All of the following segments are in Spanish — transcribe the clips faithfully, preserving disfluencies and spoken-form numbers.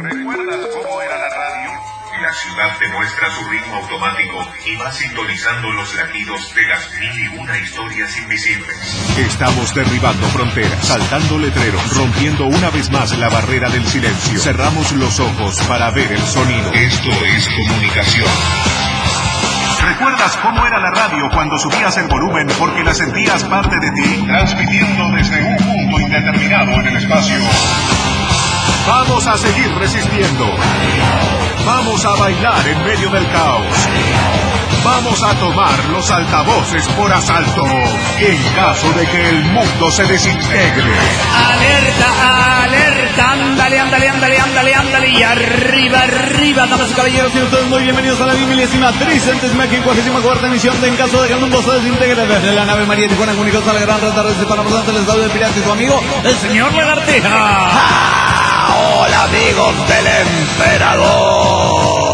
¿Recuerdas cómo era la radio? La ciudad te muestra su ritmo automático y va sintonizando los latidos de las mil y una historias invisibles. Estamos derribando fronteras, saltando letreros, rompiendo una vez más la barrera del silencio. Cerramos los ojos para ver el sonido. Esto es comunicación. ¿Recuerdas cómo era la radio cuando subías el volumen porque la sentías parte de ti? Transmitiendo desde un punto indeterminado en el espacio. Vamos a seguir resistiendo. Vamos a bailar en medio del caos. Vamos a tomar los altavoces por asalto en caso de que el mundo se desintegre. Alerta, alerta, ándale, ándale, ándale, ándale, ándale, y arriba, arriba, damas y caballeros, y ustedes muy bienvenidos a la milésima tricentésima quincuagésima cuarta emisión de En caso de que el mundo se desintegre desde la nave María Tijuana, comunicados a la gran rata de para por les habla el pirata y su amigo, el señor Lagartija. ¡Ah! ¡Hola, amigos del emperador!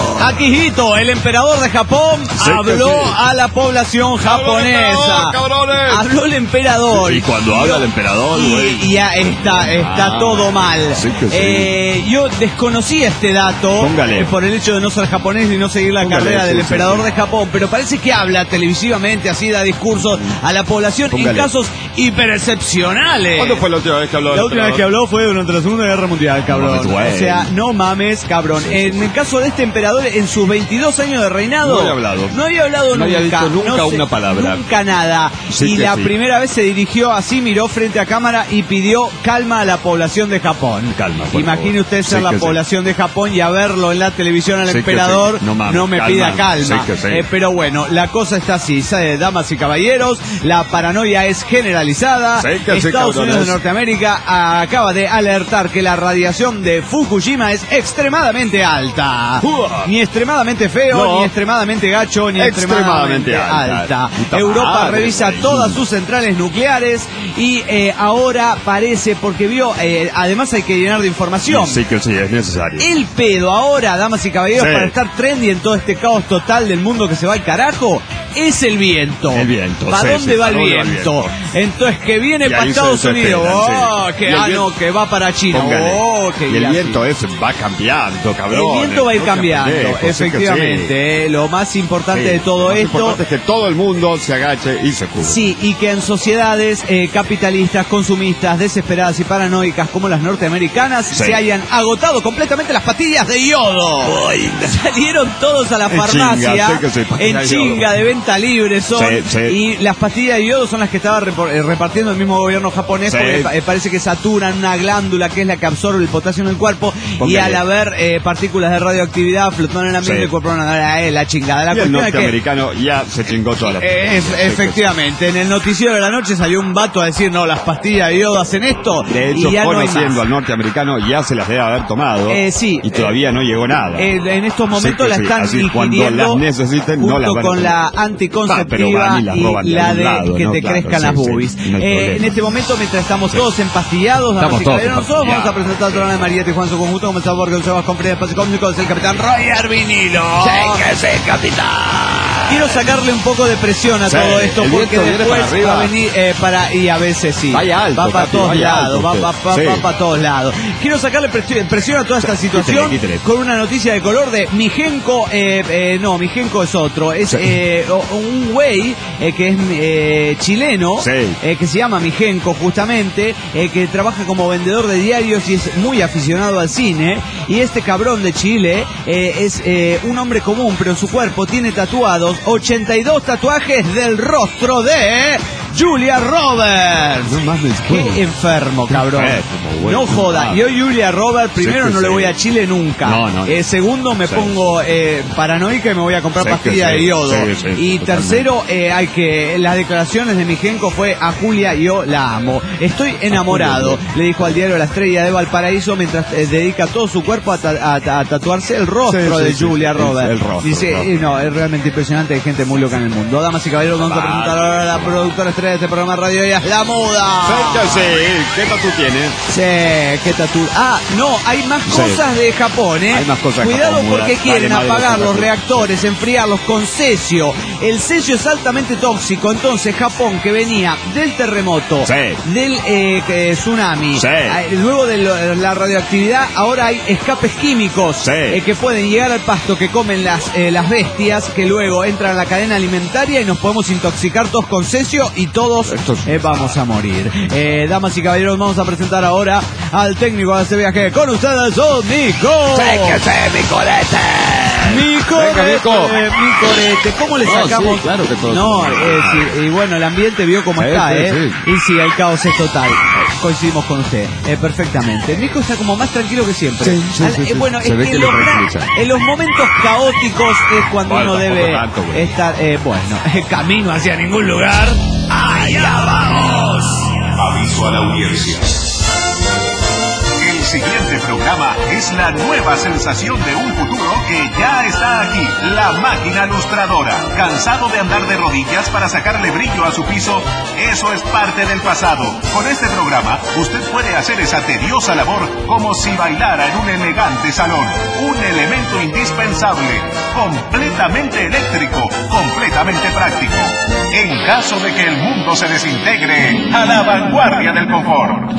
Akihito, el emperador de Japón, sí, habló sí. a la población japonesa. ¡Cabrones! Habló el emperador. Y cuando habla el emperador, y, y ya está, está ah, todo mal. Sí que sí. eh, yo desconocía este dato Póngale. por el hecho de no ser japonés y no seguir la Póngale, carrera sí, del sí, emperador sí. de Japón, pero parece que habla televisivamente, así da discursos a la población Póngale. en casos hiperexcepcionales. ¿Cuándo fue la última vez que habló? La última vez que habló fue durante la Segunda Guerra Mundial, cabrón. No, o sea, no mames, cabrón. Sí, sí, en sí. el caso de este emperador, en sus veintidós años de reinado, No había hablado. No había hablado No nunca. había dicho nunca no sé, una palabra. Nunca nada. Sí y que la sí. primera vez se dirigió así, miró frente a cámara y pidió calma a la población de Japón. Calma, por Imagine favor. usted ser Sí la que sí. población de Japón y a verlo en la televisión al Sí que emperador. sí. No mames, no me calma. pida calma. Sí que sí. Eh, pero bueno, la cosa está así, ¿sabe? Damas y caballeros, la paranoia es generalizada. Sí que sí, Estados cabrones. Unidos de Norteamérica acaba de alertar que la radiación de Fukushima es extremadamente alta. Uah. Ni extremadamente feo, No. ni extremadamente gacho, ni extremadamente, Extremadamente alta. alta. Puta Europa madre, revisa güey. todas sus centrales nucleares y eh, ahora parece, porque vio, eh, además hay que llenar de información. Sí que sí, es necesario. El pedo ahora, damas y caballeros, Sí. para estar trendy en todo este caos total del mundo que se va al carajo, es el viento. El viento, ¿Para sí, dónde sí, va el ¿para dónde va el viento? viento? Entonces, que viene Y para ahí se Estados Unidos. desesperan, Oh, sí. que, Y el ah, viento- no, que va para China. Póngale. Oh, que y el ya viento sí. ese va cambiando, cabrón. El viento va a ir No seas cambiando, pendejo, sí que efectivamente. sí. eh, Lo más importante Sí, de todo lo más esto. importante es que todo el mundo se agache y se cubra. Sí, y que en sociedades eh, capitalistas, consumistas, desesperadas y paranoicas como las norteamericanas Sí. se hayan agotado completamente las pastillas de yodo. Ay. Salieron todos a la En farmacia, chinga, sí que sí, pastillas en de chinga yodo. de venta libre son, Sí, sí. y las pastillas de yodo son las que estaba repor- eh, repartiendo el mismo gobierno japonés Sí. porque pa- eh, parece que saturan una glándula que es la que absorbe el potasio en el cuerpo y Póngale. al haber eh, partículas de radioactividad flotando en el ambiente Sí. del cuerpo, no, no, eh, la chingada. La Y el cuestión es que norteamericano ya se chingó toda la eh, es- efectivamente, en el noticiero de la noche salió un vato a decir, no, las pastillas de yodo hacen esto. De hecho, y ya no hay conociendo más. al norteamericano, ya se las debe haber tomado. Eh, sí. Y todavía no llegó nada. Eh, en estos momentos Sí que la sí, están así cuando ingiriendo las necesiten, junto no las van a con tomar. la Ah, pero anticonceptiva van y las y roban de la algún de lado, que ¿no? te Claro, crezcan sí, las sí, boobies. no hay Eh, problema. en este momento, mientras estamos Sí. todos empastillados, damas Estamos y todos caballeros, nosotros vamos a empastillados. presentar al programa de María Tijuana en su conjunto, como el sabor que usamos con Frida Espacio Cósmico, es el capitán Roger Vinilo. Sí que sí, capitán. Quiero sacarle un poco de presión a Sí, todo esto el porque viento viene después para arriba. va a venir eh, para y a veces sí. Vaya alto, va para papi, todos vaya lados, alto va, usted. va, va, Sí. va para todos lados. Quiero sacarle presión, presión a toda esta situación quítele, quítele. con una noticia de color de Mijenko, eh, eh, no, Mijenko es otro, es Sí. eh, o- un güey eh, que es eh, chileno, Sí. eh, que se llama Mijenko justamente, eh, que trabaja como vendedor de diarios y es muy aficionado al cine. Y este cabrón de Chile eh, es eh, un hombre común, pero en su cuerpo tiene tatuados ochenta y dos tatuajes del rostro de Julia Roberts. No mames, Qué ¿cómo? enfermo, Qué cabrón. enfermo, güey, No qué joda. mal. Yo, Julia Roberts, primero Sí que no le sí. voy a Chile nunca. No, no. Eh, segundo, me Sí. pongo eh, paranoica y me voy a comprar Sí que pastillas sí. de yodo. Sí, sí, y totalmente. tercero, eh, hay que las declaraciones de Mijenko fue a Julia, yo la amo. Estoy enamorado, Julia. le dijo al diario La Estrella de Valparaíso mientras eh, dedica todo su cuerpo a, ta- a- a tatuarse el rostro Sí, de sí, sí. Julia El- Roberts. el rostro, Dice, el rostro. eh, no, es realmente impresionante, hay gente muy loca en el mundo. Damas y caballeros, vamos a Vale. presentar ahora a la productora estrella estrella de este programa de radio, ella es la muda. Sí, ¿qué tatu tiene? Sí, qué tatu. Ah, no, hay más Sí. cosas de Japón, ¿eh? Hay más cosas de Cuidado Japón, muda. porque Dale, quieren madre, apagar no los se reactores, enfriarlos con cesio. El cesio es altamente tóxico, entonces Japón, que venía del terremoto, Sí. del eh, que- tsunami, Sí. eh, luego de lo- la radioactividad, ahora hay escapes químicos Sí. eh, que pueden llegar al pasto que comen las, eh, las bestias, que luego entran a la cadena alimentaria y nos podemos intoxicar todos con cesio y todos Esto es- eh, vamos a morir. Eh, damas y caballeros, vamos a presentar ahora al técnico de este viaje. Con ustedes, son Nico. ¡Séquese, mi colete! Mi corete, Venga, Nico. mi corete. ¿Cómo le No, sacamos? sí, claro que todo. No, eh, sí, y bueno, el ambiente vio cómo Sí, está, sí, ¿eh? sí. Y sí, el caos es total. Coincidimos con usted, eh, perfectamente. Nico está como más tranquilo que siempre. Sí, sí, Al- sí, eh, sí. bueno, Se es ve que que en lo los, tranquiliza. en los momentos caóticos es cuando Bueno, uno tampoco debe tanto, güey. estar, eh, bueno, camino hacia ningún lugar. ¡Allá vamos! Aviso a la audiencia. El siguiente programa es la nueva sensación de un futuro que ya está aquí. La máquina lustradora. ¿Cansado de andar de rodillas para sacarle brillo a su piso? Eso es parte del pasado. Con este programa, usted puede hacer esa tediosa labor como si bailara en un elegante salón. Un elemento indispensable. Completamente eléctrico. Completamente práctico. En caso de que el mundo se desintegre, a la vanguardia del confort.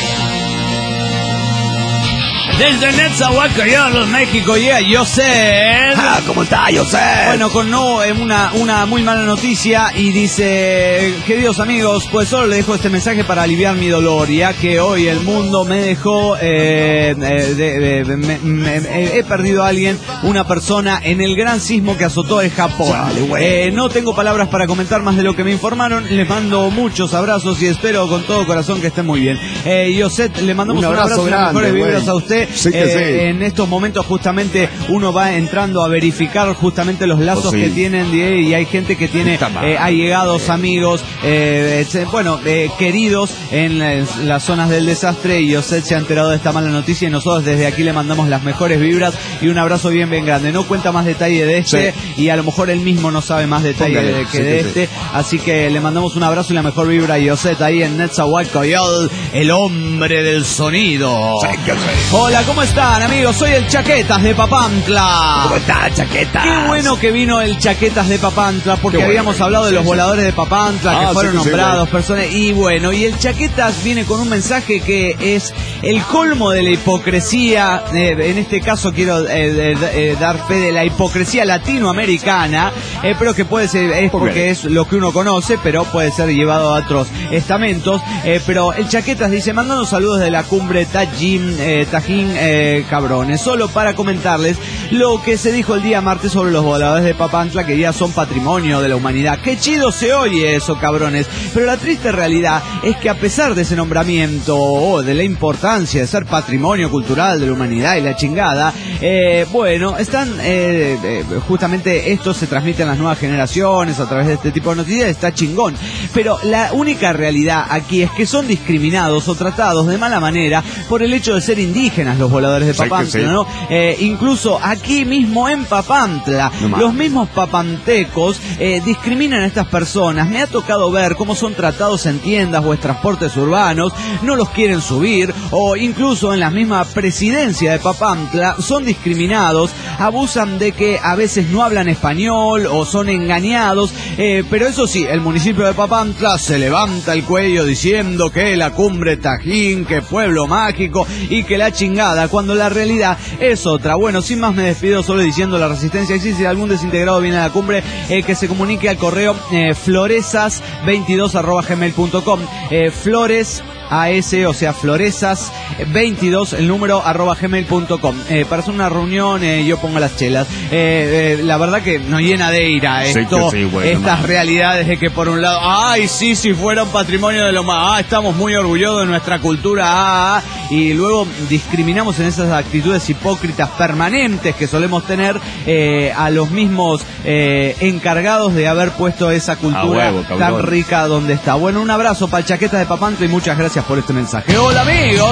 Desde Netzahualcoyotl, México, llega José. Ah, ¿cómo está, José? Bueno, con no eh, una, una muy mala noticia y dice, queridos amigos, pues solo le dejo este mensaje para aliviar mi dolor, ya que hoy el mundo me dejó, eh, eh, de- de- me- me- me- he perdido a alguien, una persona en el gran sismo que azotó el Japón. Chale, güey. Eh, no tengo palabras para comentar más de lo que me informaron, les mando muchos abrazos y espero con todo corazón que estén muy bien. Eh, Yoset, le mandamos Un un abrazo abrazo y las grande, mejores güey. vibras a usted. Sí que Eh, sí. En estos momentos justamente uno va entrando a verificar justamente los lazos Oh, sí. que tienen de- y hay gente que tiene Puta madre. eh, allegados, amigos, eh, etcétera, bueno, eh, queridos en las, las zonas del desastre, y usted se ha enterado de esta mala noticia y nosotros desde aquí le mandamos las mejores vibras y un abrazo bien bien grande. No cuenta más detalle de este Sí. y a lo mejor él mismo no sabe más detalle Póngale, de, que sí de que sí. este, así que le mandamos un abrazo y la mejor vibra a Yoset ahí en Netzahualcoyotl, el hombre del sonido. Hola, ¿cómo están, amigos? Soy el Chaquetas de Papantla. ¿Cómo está, chaqueta? Qué bueno que vino el Chaquetas de Papantla, porque Qué bueno habíamos que hablado de vino, los sí, voladores de Papantla, Ah, que sí, fueron que sí, nombrados, personas, y bueno, y el Chaquetas viene con un mensaje que es el colmo de la hipocresía, eh, en este caso quiero eh, eh, eh, dar fe de la hipocresía latinoamericana, eh, pero que puede ser, es ¿Por porque qué? es lo que uno conoce, pero puede ser llevado a otros estamentos, eh, pero el Chaquetas dice, mandando saludos de la cumbre Tajín, eh, Tajín eh, cabrones, solo para comentarles lo que se dijo el día martes sobre los voladores de Papantla, que ya son patrimonio de la humanidad. Qué chido se oye eso, cabrones, pero la triste realidad es que a pesar de ese nombramiento o de la importancia de ser patrimonio cultural de la humanidad y la chingada, eh, bueno, están eh, eh, justamente esto se transmite en las nuevas generaciones a través de este tipo de noticias, está chingón, pero la única realidad aquí es que son discriminados o tratados de mala manera por el hecho de ser indígenas los voladores de Sí que Papantla, sí. ¿no? Eh, incluso aquí mismo en Papantla, No más. los mismos papantecos eh, discriminan a estas personas. Me ha tocado ver cómo son tratados en tiendas o en transportes urbanos, no los quieren subir, o incluso en la misma presidencia de Papantla son discriminados, abusan de que a veces no hablan español o son engañados, eh, pero eso sí, el municipio de Papantla se levanta el cuello diciendo que la cumbre Tajín, que pueblo mágico y que la chingada, cuando la realidad es otra. Bueno, sin más me despido solo diciendo la resistencia existe. Si algún desintegrado viene a la cumbre, eh, que se comunique al correo eh, floresas veintidós arroba gmail punto com, eh, flores A S, o sea, floresas veintidós, el número arroba gmail punto com. Eh, para hacer una reunión, eh, yo pongo las chelas. Eh, eh, la verdad que nos llena de ira Sí esto, que sí, bueno, estas man. realidades de que por un lado, ay, sí, si fuera un patrimonio de lo más, ah, estamos muy orgullosos de nuestra cultura, ah, ah, y luego discriminamos en esas actitudes hipócritas permanentes que solemos tener eh, a los mismos eh, encargados de haber puesto esa cultura A huevo, cabrón. tan rica donde está. Bueno, un abrazo para el Chaquetas de Papantla y muchas gracias por este mensaje. Hola amigos,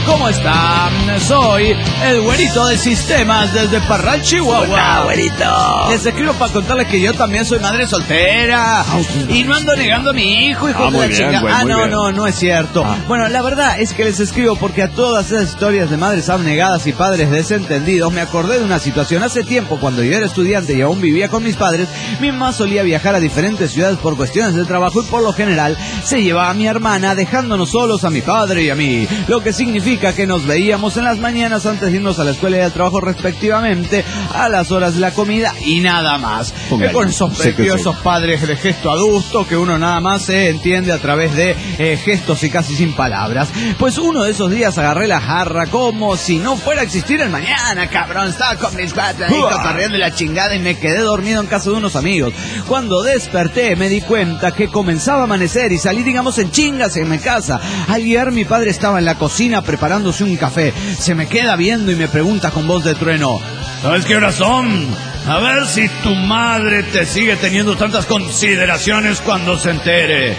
¿Cómo están? Soy el güerito de sistemas desde Parral, Chihuahua. Hola, güerito. Les escribo para contarles que yo también soy madre soltera. Y no ando negando a mi hijo, hijo Ah, de muy la bien, chingada. güey, Ah, muy no, bien. no, no es cierto. Ah. Bueno, la verdad es que les escribo porque a todas esas historias de madres abnegadas y padres desentendidos me acordé de una situación. Hace tiempo, cuando yo era estudiante y aún vivía con mis padres, mi mamá solía viajar a diferentes ciudades por cuestiones de trabajo y por lo general se llevaba a mi hermana dejándonos solos a mi padre y a mí, lo que significa que nos veíamos en las mañanas antes de irnos a la escuela y al trabajo respectivamente, a las horas de la comida y nada más. Póngale. Que con esos Sí que preciosos padres de gesto adusto que uno nada más se entiende a través de eh, gestos y casi sin palabras. Pues uno de esos días agarré la jarra como si no fuera a existir el mañana, cabrón. Estaba con mis patas ahí cotorreando la chingada y me quedé dormido en casa de unos amigos. Cuando desperté me di cuenta que comenzaba a amanecer y salí, digamos, en chingas en mi casa. Al llegar mi padre estaba en la cocina preparándose un café. Se me queda viendo y me pregunta con voz de trueno: ¿sabes qué horas son? A ver si tu madre te sigue teniendo tantas consideraciones cuando se entere.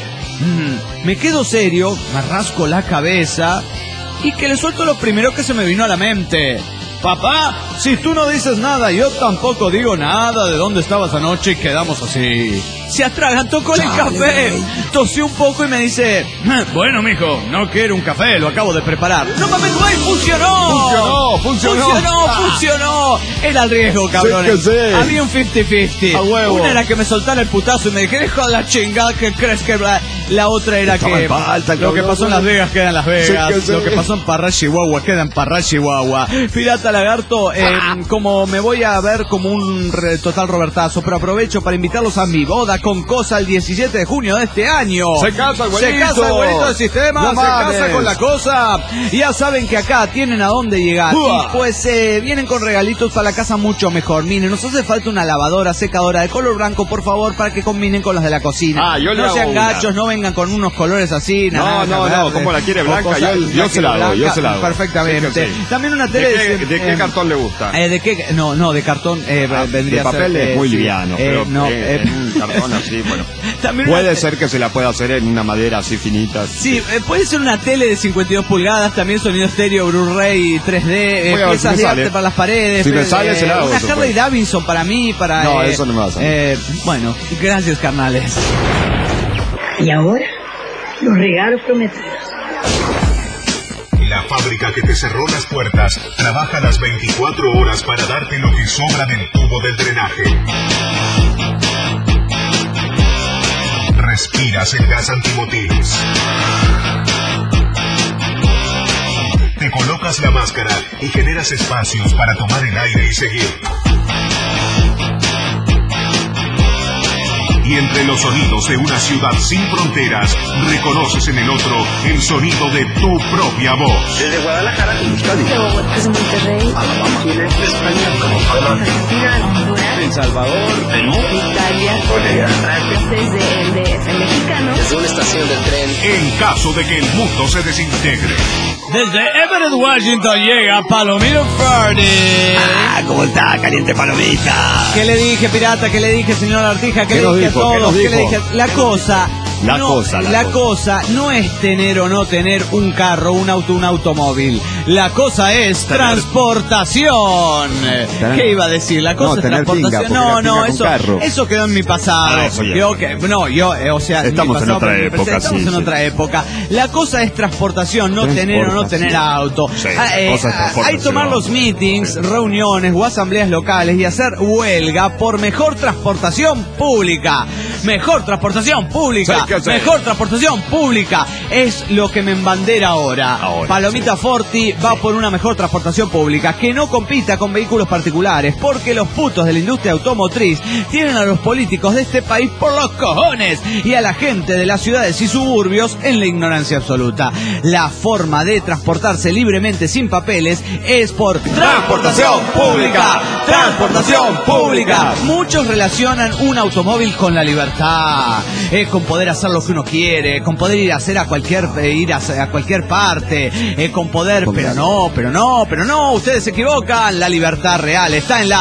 Mm, me quedo serio, me rasco la cabeza y que le suelto lo primero que se me vino a la mente. Papá, si tú no dices nada, yo tampoco digo nada de dónde estabas anoche y quedamos así. Se atragantó con el café, tosió un poco y me dice: bueno, mijo, no quiero un café, lo acabo de preparar. ¡No mames, güey! ¡Funcionó! Funcionó, funcionó. ¡Funcionó, funcionó! Era el riesgo, cabrones. Sí que sí. Había un cincuenta cincuenta. A huevo. Una era que me soltara el putazo y me dije: deja la chingada que crees que... La, la otra era Estaba que... en falta, lo que cabrón. pasó en Las Vegas queda en Las Vegas. Sí que sí. Lo que pasó en Parral, Chihuahua queda en Parral, Chihuahua. Pirata Lagarto, eh, como me voy a ver como un re- total robertazo, pero aprovecho para invitarlos a mi boda con Cosa el diecisiete de junio de este año. Se casa el Se güerito. casa el güerito de sistema, No se mames. casa con la Cosa. Ya saben que acá tienen a dónde llegar. Uah. Y pues eh, vienen con regalitos para la casa mucho mejor. Miren, nos hace falta una lavadora secadora de color blanco, por favor, para que combinen con las de la cocina. Ah, yo le no hago sean una. gachos, no vengan con unos colores así. No, naranja, no, no, verde, ¿cómo la quiere o blanca? cosa- Yo- yo la se la hago, quiere yo blanca, se la hago. Perfectamente. Sí que sí. También una ¿De tele qué, de qué eh, cartón le gusta? eh, ¿De qué? No, no, de cartón eh, Ah, vendría de a ser... papel eh, es muy sí. liviano, Eh, pero no, eh, eh, en un cartón así, bueno. también una Puede te- ser que se la pueda hacer en una madera así finita. Sí, eh, puede ser una tele de cincuenta y dos pulgadas, también sonido estéreo, Blu-ray, tres D, eh, Voy a ver si piezas me de sale. arte para las paredes. Si me eh, sale, se la hago, Una eso, Harley pues. Davidson para mí, para... No, eh, eso no me va a salir. eh, bueno, gracias, carnales. Y ahora, los regalos prometidos. La fábrica que te cerró las puertas trabaja las veinticuatro horas para darte lo que sobra del tubo del drenaje. Respiras el gas antimotines. Te colocas la máscara y generas espacios para tomar el aire y seguir. Y entre los sonidos de una ciudad sin fronteras, reconoces en el otro el sonido de tu propia voz. Desde Guadalajara, Euskadi. De Bogotá, de Monterrey, Alabama, Chile, España, Venezuela, Argentina, Honduras, El Salvador, Perú, Italia, Bolivia, desde el D F mexicano. desde una estación del tren. En caso de que el mundo se desintegre. Desde Everett, Washington llega Palomino Party. Ah, ¿cómo está, caliente palomita? ¿Qué le dije, pirata? ¿Qué le dije, señor Artija? ¿Qué, ¿Qué le nos dije dijo? a ¿Qué todos? nos ¿Qué le dijo? dije? La cosa... La no, cosa, la la cosa. cosa no es tener o no tener un carro, un auto, un automóvil. La cosa es transportación. ¿Qué iba a decir? La cosa No, es tener transportación. finga, no, porque la no, finga eso, con carro. eso quedó en mi pasado. Ah, eso ya. Yo, que, no, yo, eh, o sea, Estamos mi en pasado, otra pero mi época, presente, Estamos sí, en sí. otra época. La cosa es transportación, no tener o no tener Transportación. auto. Sí, Ah, eh, la cosa es ah, transportación. hay que tomar los meetings, reuniones o asambleas locales y hacer huelga por mejor transportación pública. Mejor transportación pública. Sí, que sí. Mejor transportación pública. Es lo que me embandera ahora. Ahora, Palomita sí. Forti va por una mejor transportación pública que no compita con vehículos particulares, porque los putos de la industria automotriz tienen a los políticos de este país por los cojones y a la gente de las ciudades y suburbios en la ignorancia absoluta. La forma de transportarse libremente sin papeles es por transportación pública. Transportación pública. Muchos relacionan un automóvil con la libertad, eh, con poder hacer lo que uno quiere, con poder ir a hacer a cualquier eh, ir a, a cualquier parte, eh, con poder, pero no, pero no, pero no, ustedes se equivocan. La libertad real está en la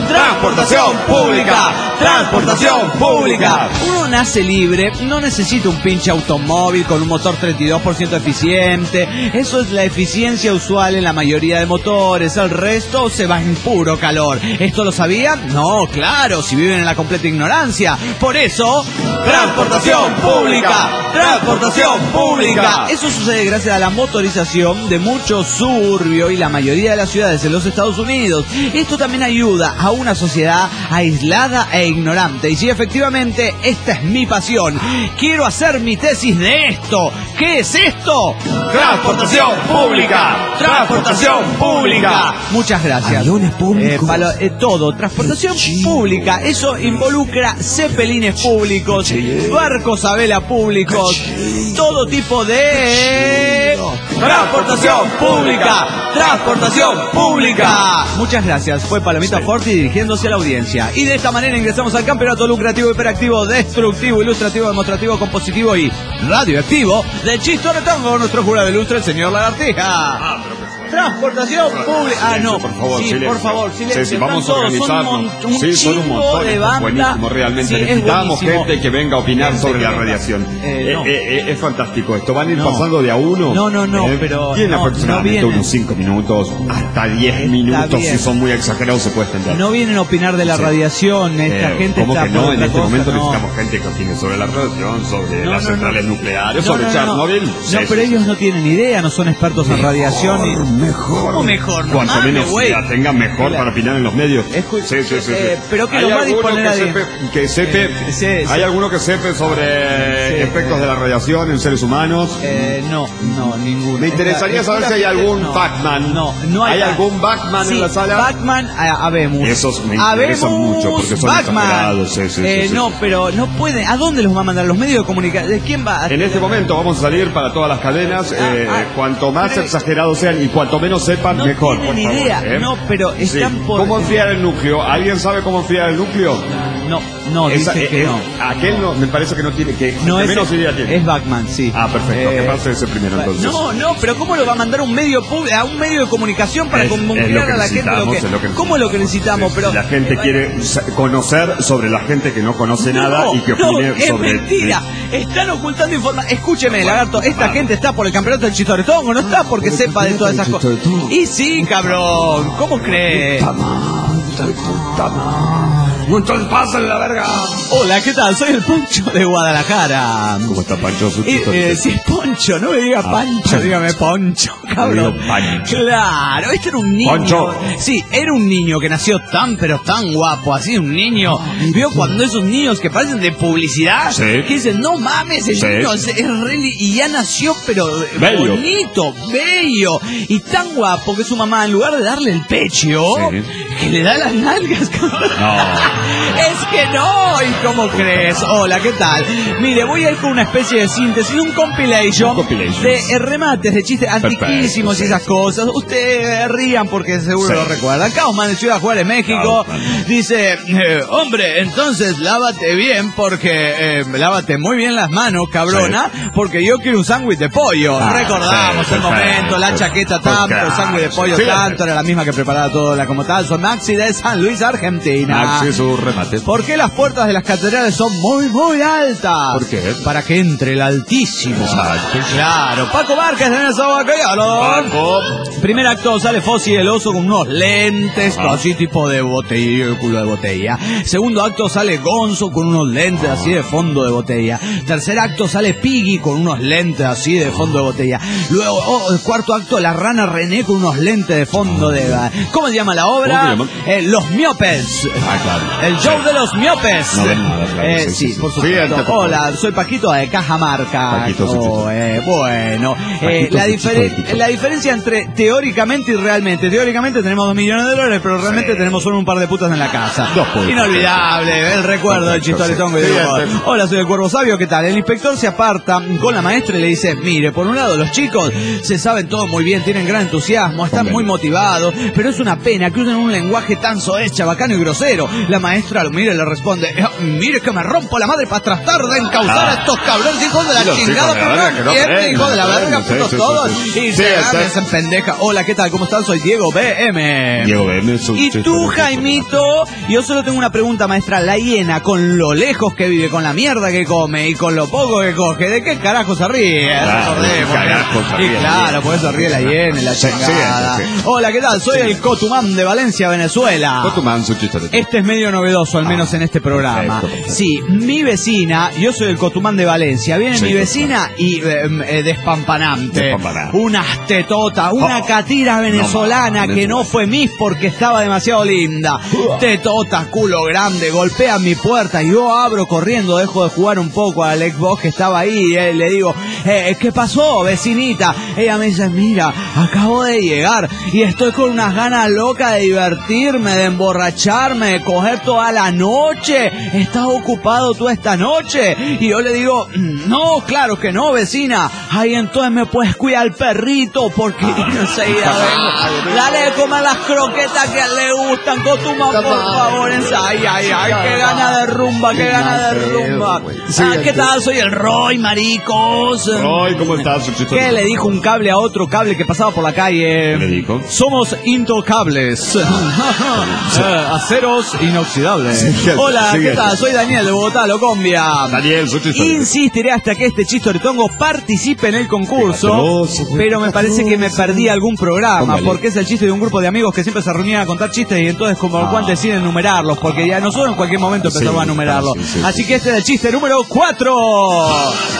transportación pública, transportación pública. Uno nace libre, no necesita un pinche automóvil con un motor treinta y dos por ciento eficiente. Eso es la eficiencia usual en la mayoría de motores. El resto se va en puro calor. ¿Esto lo sabían? No, claro, si viven en la completa ignorancia. Por eso, transportación pública, transportación pública. Eso sucede gracias a la motorización de muchos suburbios y la mayoría de las ciudades en los Estados Unidos. Esto también ayuda a una sociedad aislada e ignorante. Y sí, efectivamente, esta es mi pasión. Quiero hacer mi tesis de esto. ¿Qué es esto? Transportación pública, transportación pública. Muchas gracias. Aviones públicos. Eh, palo- eh, todo, transportación pública. Eso involucra zeppelines públicos, barcos a vela públicos, todo tipo de transportación pública, transportación pública. Muchas gracias. Fue Palomita Forti dirigiéndose a la audiencia. Y de esta manera ingresamos al campeonato lucrativo, hiperactivo, destructivo, ilustrativo, demostrativo, compositivo y radioactivo de Chistoretongo con nuestro jurado ilustre, el señor Lagartija. Transportación pública. Ah, no. por favor, sí, silencio. por favor, silencio. Sí, sí, vamos Están a todos, son organizarnos. un mon- un Sí, son un chingo montón. de Esto es banda. buenísimo, realmente. Sí, es Necesitamos buenísimo. gente que venga a opinar Gente sobre que la venga. radiación. Eh, no. Eh, eh, eh, es fantástico esto. Van a ir No. pasando de a uno. No, no, no, Eh, pero Tienen no, aproximadamente no vienen. unos cinco minutos, hasta diez Está minutos. bien. Si son muy exagerados, se puede extender. No vienen a opinar de la Sí. radiación. Esta Eh, gente ¿cómo está que no? por En otra este cosa, momento no. necesitamos gente que opine sobre la radiación, sobre No, las no, centrales no. nucleares, No, sobre no, no. Chernobyl. No, Sí, pero sí, ellos sí. no tienen idea, no son expertos en radiación. Y... Mejor. ¿Cómo mejor? No Cuanto mames, menos güey. la tengan mejor Claro. para opinar en los medios. Escu- sí, sí, sí, sí. eh, pero que ¿Hay lo va a alguno disponer que a sepe, que sepe, Eh, sí, sí. ¿Hay alguno que sepe sobre Sí. efectos de la radiación en seres humanos? Eh, no, no, ninguno. Me interesaría Esta- saber si hay esta- algún no, Batman. No, no hay. ¿Hay algún Batman Sí, en la sala? Batman, a- habemos. Esos me Habemos interesan mucho porque son Batman. exagerados. Sí, sí, Eh, sí, sí, no, sí. pero no pueden. ¿A dónde los va a mandar? ¿Los medios de comunicación? ¿De quién va? En este momento vamos a salir para todas las cadenas. Ah, eh, ah, cuanto más pero- exagerados sean y cuanto menos sepan, No mejor. tienen por favor, idea. ¿eh? No, pero Sí. están por. ¿Cómo enfriar el núcleo? ¿Alguien sabe cómo enfriar el núcleo? No, no, Esa- dicen eh, que eh, no. Aquel no, me parece que no tiene, que, No, que es, menos idea tiene. es Batman, sí. Ah, perfecto, que pase ese primero, entonces. No, no, pero ¿cómo lo va a mandar un medio público, a un medio de comunicación para Es- es comunicar lo que a la gente lo necesitamos, que, es lo que ¿Cómo es lo que necesitamos? Sí, Pero la gente eh, quiere sa- conocer sobre la gente que no conoce nada no, y que no, opine es sobre. mentira. Están ocultando información. Escúcheme, lagarto, esta gente está por el campeonato del Chistoretongo, no está porque sepa de todas esas cosas. Y sí, cabrón, ¿cómo crees? Entonces pasen la verga. Hola, ¿qué tal? Soy el Poncho de Guadalajara. ¿Cómo está Pancho? Su Eh, chito? eh, si es Poncho, no me diga Ah, Pancho, Pancho. dígame Poncho, cabrón. digo Pancho. Claro, este era un niño. Poncho. Sí, era un niño que nació tan, pero tan guapo, así, un niño. ¿Vio cuando esos niños que parecen de publicidad? Sí. Que dicen, no mames, el Sí. niño es, es re li- y ya nació, pero eh, Bello. bonito, bello. Y tan guapo que su mamá, en lugar de darle el pecho, Sí. que le da las nalgas, cabrón. No. Es que no, ¿y cómo crees? Hola, ¿qué tal? Mire, voy a ir con una especie de síntesis, un compilation, Un compilation. de eh, remates, de chistes Perfecto, antiquísimos y esas cosas. Ustedes eh, rían porque seguro Sí. lo recuerdan. Kaufman de Ciudad Juárez, México, Kaufman. dice, eh, hombre, entonces lávate bien porque, eh, lávate muy bien las manos, cabrona, porque yo quiero un sándwich de pollo. Ah, Recordamos sí, el perfecto. momento, la chaqueta Pues tanto, claro. el sándwich de pollo Sí. tanto, era la misma que preparaba todo la como tal. Son Maxi de San Luis, Argentina. Maxi sus remates. ¿Por qué las puertas de las catedrales son muy, muy altas? ¿Por qué? Para que entre el Altísimo. Exacto. Claro. Paco Márquez de Nezahualcóyotl. Paco. Primer acto sale Fossi el oso con unos lentes, Ah. así tipo de botella, culo de botella. Segundo acto sale Gonzo con unos lentes así de fondo de botella. Tercer acto sale Piggy con unos lentes así de fondo de botella. Luego, oh, el cuarto acto, la rana René con unos lentes de fondo de... ¿Cómo se llama la obra? ¿Cómo se llama? Eh, Los Miopes. Ah, claro. El show de los miopes. No ven nada, claro, Eh, sí, sí, sí, sí. por Sí, supuesto. ante- Hola, soy Paquito de Cajamarca. Paquito, sí, sí, sí. Oh, eh, bueno, eh, Paquito, la, sí, difere- Paquito. la diferencia entre teóricamente y realmente. Teóricamente tenemos dos millones de dólares, pero realmente Sí. tenemos solo un par de putas en la casa. Dos putas. Inolvidable, el recuerdo del Perfecto, chistoretongo y sí. del Sí, humor. sí. Hola, soy el Cuervo Sabio, ¿qué tal? El inspector se aparta con la maestra y le dice, mire, por un lado los chicos se saben todo muy bien, tienen gran entusiasmo, están Convenio. muy motivados, pero es una pena que usen un lenguaje tan ganso es chabacano y grosero. La maestra lo mira y le responde, eh, mire que me rompo la madre para tratar de encauzar Ah. a estos cabrones, hijos de la Los chingada, hijos de la pero verga, no que no entienden, aprenden, hijos de la no verga, aprenden, putos sí, sí, todos. sí, sí. Y Sí, se está- ganan, se pendeja. Hola, ¿qué tal? ¿Cómo están? Soy Diego B M. Diego B M es un Y chiste tú, de- Jaimito, yo solo tengo una pregunta, maestra. La hiena, con lo lejos que vive, con la mierda que come y con lo poco que coge, ¿de qué carajo se ríe? Claro, Recordemos, ¿de qué carajo se y ríe? claro, por eso ríe la hiena y la Sí, chingada. sí, sí. Hola, ¿qué tal? Soy el Cotumán de Valencia, Venezuela. Cotumán es un chiste de- Este es medio novedoso, al menos Ah, en este programa. perfecto, perfecto. Sí, mi vecina, yo soy el Cotumán de Valencia, viene Sí, mi vecina y eh, eh, despampanante. Despampanante. Unas tetotas, una Oh, catira venezolana no, que no. no fue Miss porque estaba demasiado linda. Tetotas, culo grande, golpean mi puerta. Yo abro corriendo, dejo de jugar un poco al Xbox que estaba ahí. eh, le digo, eh, ¿qué pasó, vecinita? Ella me dice, mira, acabo de llegar y estoy con unas ganas locas de divertirme, de emborracharme, de coger toda la noche. ¿Estás ocupado tú esta noche? Y yo le digo, no, claro que no, vecina. Ay, entonces me puedes cuidar al perrito porque enseguida vengo. Dale de comer las croquetas que le gustan, Cotumán, por favor. Ay, ay, ay, qué gana de rumba, qué gana de rumba. Ah, ¿qué tal? Soy el Roy, maricos. Roy, ¿cómo estás? Un chiste ¿Qué de- le dijo un cable a otro cable que pasaba por la calle? ¿Qué le dijo? Somos intocables. Eh, Aceros inoxidables. Siguiente, Hola, ¿qué siguiente. tal? Soy Daniel de Bogotá, Locombia. Daniel, su chiste de- Insistiré hasta que este chistoretongo participe en el concurso, Qué atroz, pero me parece que me perdí algún programa, Póngale. porque es el chiste de un grupo de amigos que siempre se reunían a contar chistes y entonces como Ah. Juan deciden numerarlos, porque ya nosotros en cualquier momento Sí, empezamos a numerarlos. sí, sí, Así sí. que este es el chiste número cuatro.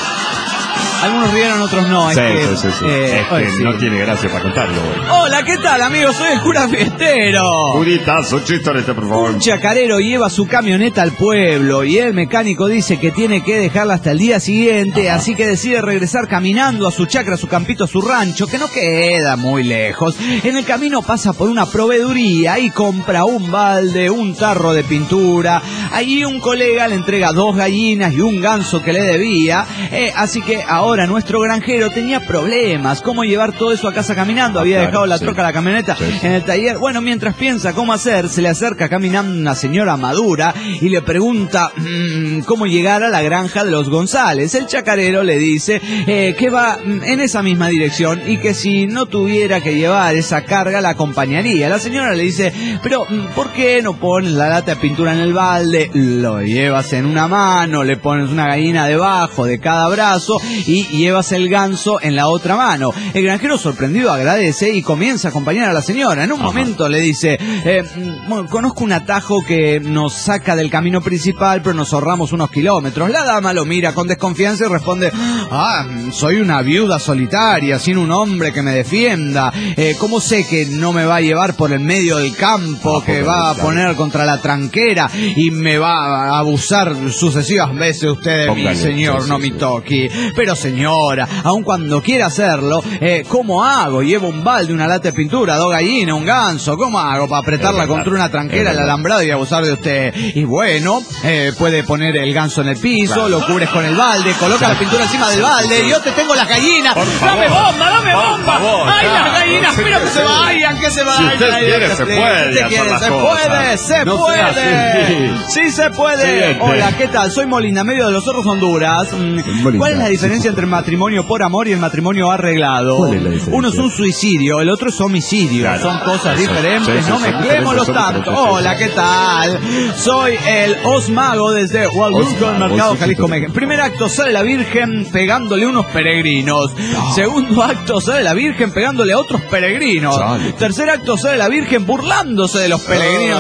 Algunos rieron, otros no. Sí, es que, sí, sí, sí. eh, Es que hoy sí. no tiene gracia para contarlo, güey. Hola, ¿qué tal, amigos? Soy el cura fiestero. Curita, su chiste de este, por favor. Un chacarero lleva su camioneta al pueblo y el mecánico dice que tiene que dejarla hasta el día siguiente, así que decide regresar caminando a su chacra, a su campito, a su rancho, que no queda muy lejos. En el camino pasa por una proveeduría y compra un balde, un tarro de pintura. Allí un colega le entrega dos gallinas y un ganso que le debía, eh, así que ahora nuestro granjero tenía problemas, cómo llevar todo eso a casa caminando, había Claro, dejado la sí. troca, la camioneta Sí, sí. en el taller. Bueno, mientras piensa cómo hacer, se le acerca caminando una señora madura y le pregunta mm, cómo llegar a la granja de los González. El chacarero le dice eh, que va mm, en esa misma dirección y que si no tuviera que llevar esa carga la acompañaría. La señora le dice, pero mm, ¿por qué no pones la lata de pintura en el balde? Lo llevas en una mano, le pones una gallina debajo de cada brazo y llevas el ganso en la otra mano. El granjero sorprendido agradece y comienza a acompañar a la señora. En un Ajá. momento le dice, eh, mm, bueno, conozco un atajo que nos saca del camino principal, pero nos ahorramos unos kilómetros. La dama lo mira con desconfianza y responde, ah, soy una viuda solitaria, sin un hombre que me defienda. Eh, ¿Cómo sé que no me va a llevar por el medio del campo, Ah, que porque, va a claro. poner contra la tranquera y me va a abusar sucesivas veces usted de mí, Póngale, señor, sí, no sí, me sí. toque? Pero señora, aun cuando quiera hacerlo, eh, ¿cómo hago? Llevo un balde, una lata de pintura, dos gallinas, un ganso. ¿Cómo hago para apretarla Es verdad, contra una es tranquera, el verdad. alambrado y abusar de usted? Y bueno, eh, puede poner el ganso en el piso, Claro. lo cubres con el balde, coloca la pintura encima del balde y yo te tengo las gallinas. Por favor. ¡Dame bomba, dame Por bomba! favor, ¡Ay, claro. las gallinas! Sí, ¡Pero que sí, se sí. vayan, que se vayan! usted Ay, quiere, que se plegue. puede Si usted hacer quiere, las se cosas. puede, se No sea puede. así. Sí se puede. Siguiente. Hola, ¿qué tal? Soy Molina, medio de los Cerros, Honduras. Mm, Molina, ¿Cuál es la sí, diferencia sí. entre el matrimonio por amor y el matrimonio arreglado? ¿Cuál es la diferencia? Uno es un suicidio, el otro es homicidio. Claro. Son cosas Eso. diferentes, Sí, sí, no son mezclemos los diferentes, son tanto. diferentes, sí, Hola, sí. ¿qué tal? Soy el Osmago desde Hualulco, Osmago, Mercado sí, Jalisco, sí, México. sí. Primer acto, sale la Virgen pegándole unos peregrinos. Segundo acto, sale la Virgen pegándole a otros peregrinos. Chale. Tercer acto, sale la Virgen burlándose de los peregrinos.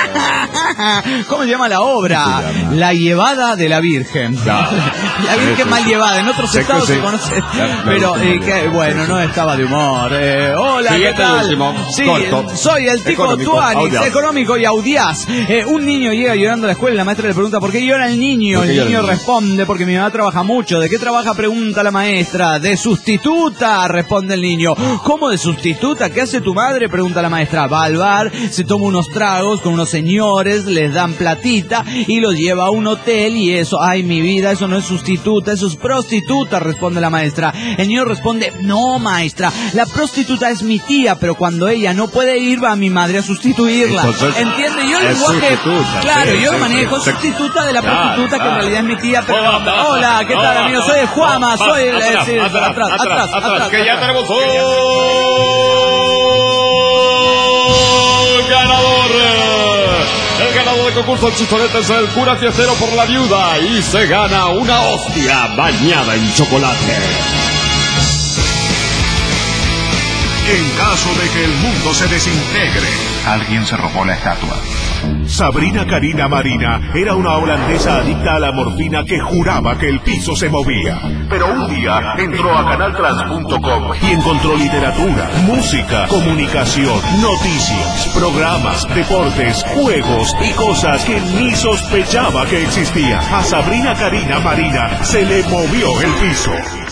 ¿Cómo se llama la obra? ¿Cómo se llama? La llevada de la Virgen. Claro. La Virgen Eso. mal llevada. En otros Sí, estados sí. se conoce. Claro, Pero, claro, eh, claro. que, bueno, no estaba de humor. Eh, hola, ¿qué Siguiente y tal? último. Sí, Corto. soy el Tico Económico, Tuanis, audaz. económico y audaz. Eh, un niño llega llorando a la escuela y la maestra le pregunta ¿por qué llora el niño? ¿Por qué El llora niño el niño? responde porque mi mamá trabaja mucho. ¿De qué trabaja? Pregunta la maestra. De sustituta, responde el niño. ¿Cómo de sustituta? ¿Qué hace tu madre? Pregunta la maestra. Va al bar, se toma unos tragos con unos señores, les dan platita y los lleva a un hotel y eso, ay mi vida, eso no es sustituta, eso es prostituta. prostituta, responde la maestra. El niño responde, no maestra, la prostituta es mi tía, pero cuando ella no puede ir va mi madre a sustituirla. Entonces, ¿entiende? Yo el es lenguaje, sustituta, claro, sí, yo sí, manejo sí. sustituta de la Claro, prostituta, que en claro. realidad es mi tía, pero no, hola, ¿qué tal, amigo? Soy el Juama, soy el... eh, sí, atrás, atrás, atrás, atrás, que ya atrás. tenemos un ganador. El ganador del concurso del chistorete es el cura fiestero por la viuda y se gana una hostia bañada en chocolate. En caso de que el mundo se desintegre, Alguien se robó la estatua. Sabrina Karina Marina era una holandesa adicta a la morfina que juraba que el piso se movía. Pero un día entró a canal trans punto com y encontró literatura, música, comunicación, noticias, programas, deportes, juegos y cosas que ni sospechaba que existían. A Sabrina Karina Marina se le movió el piso.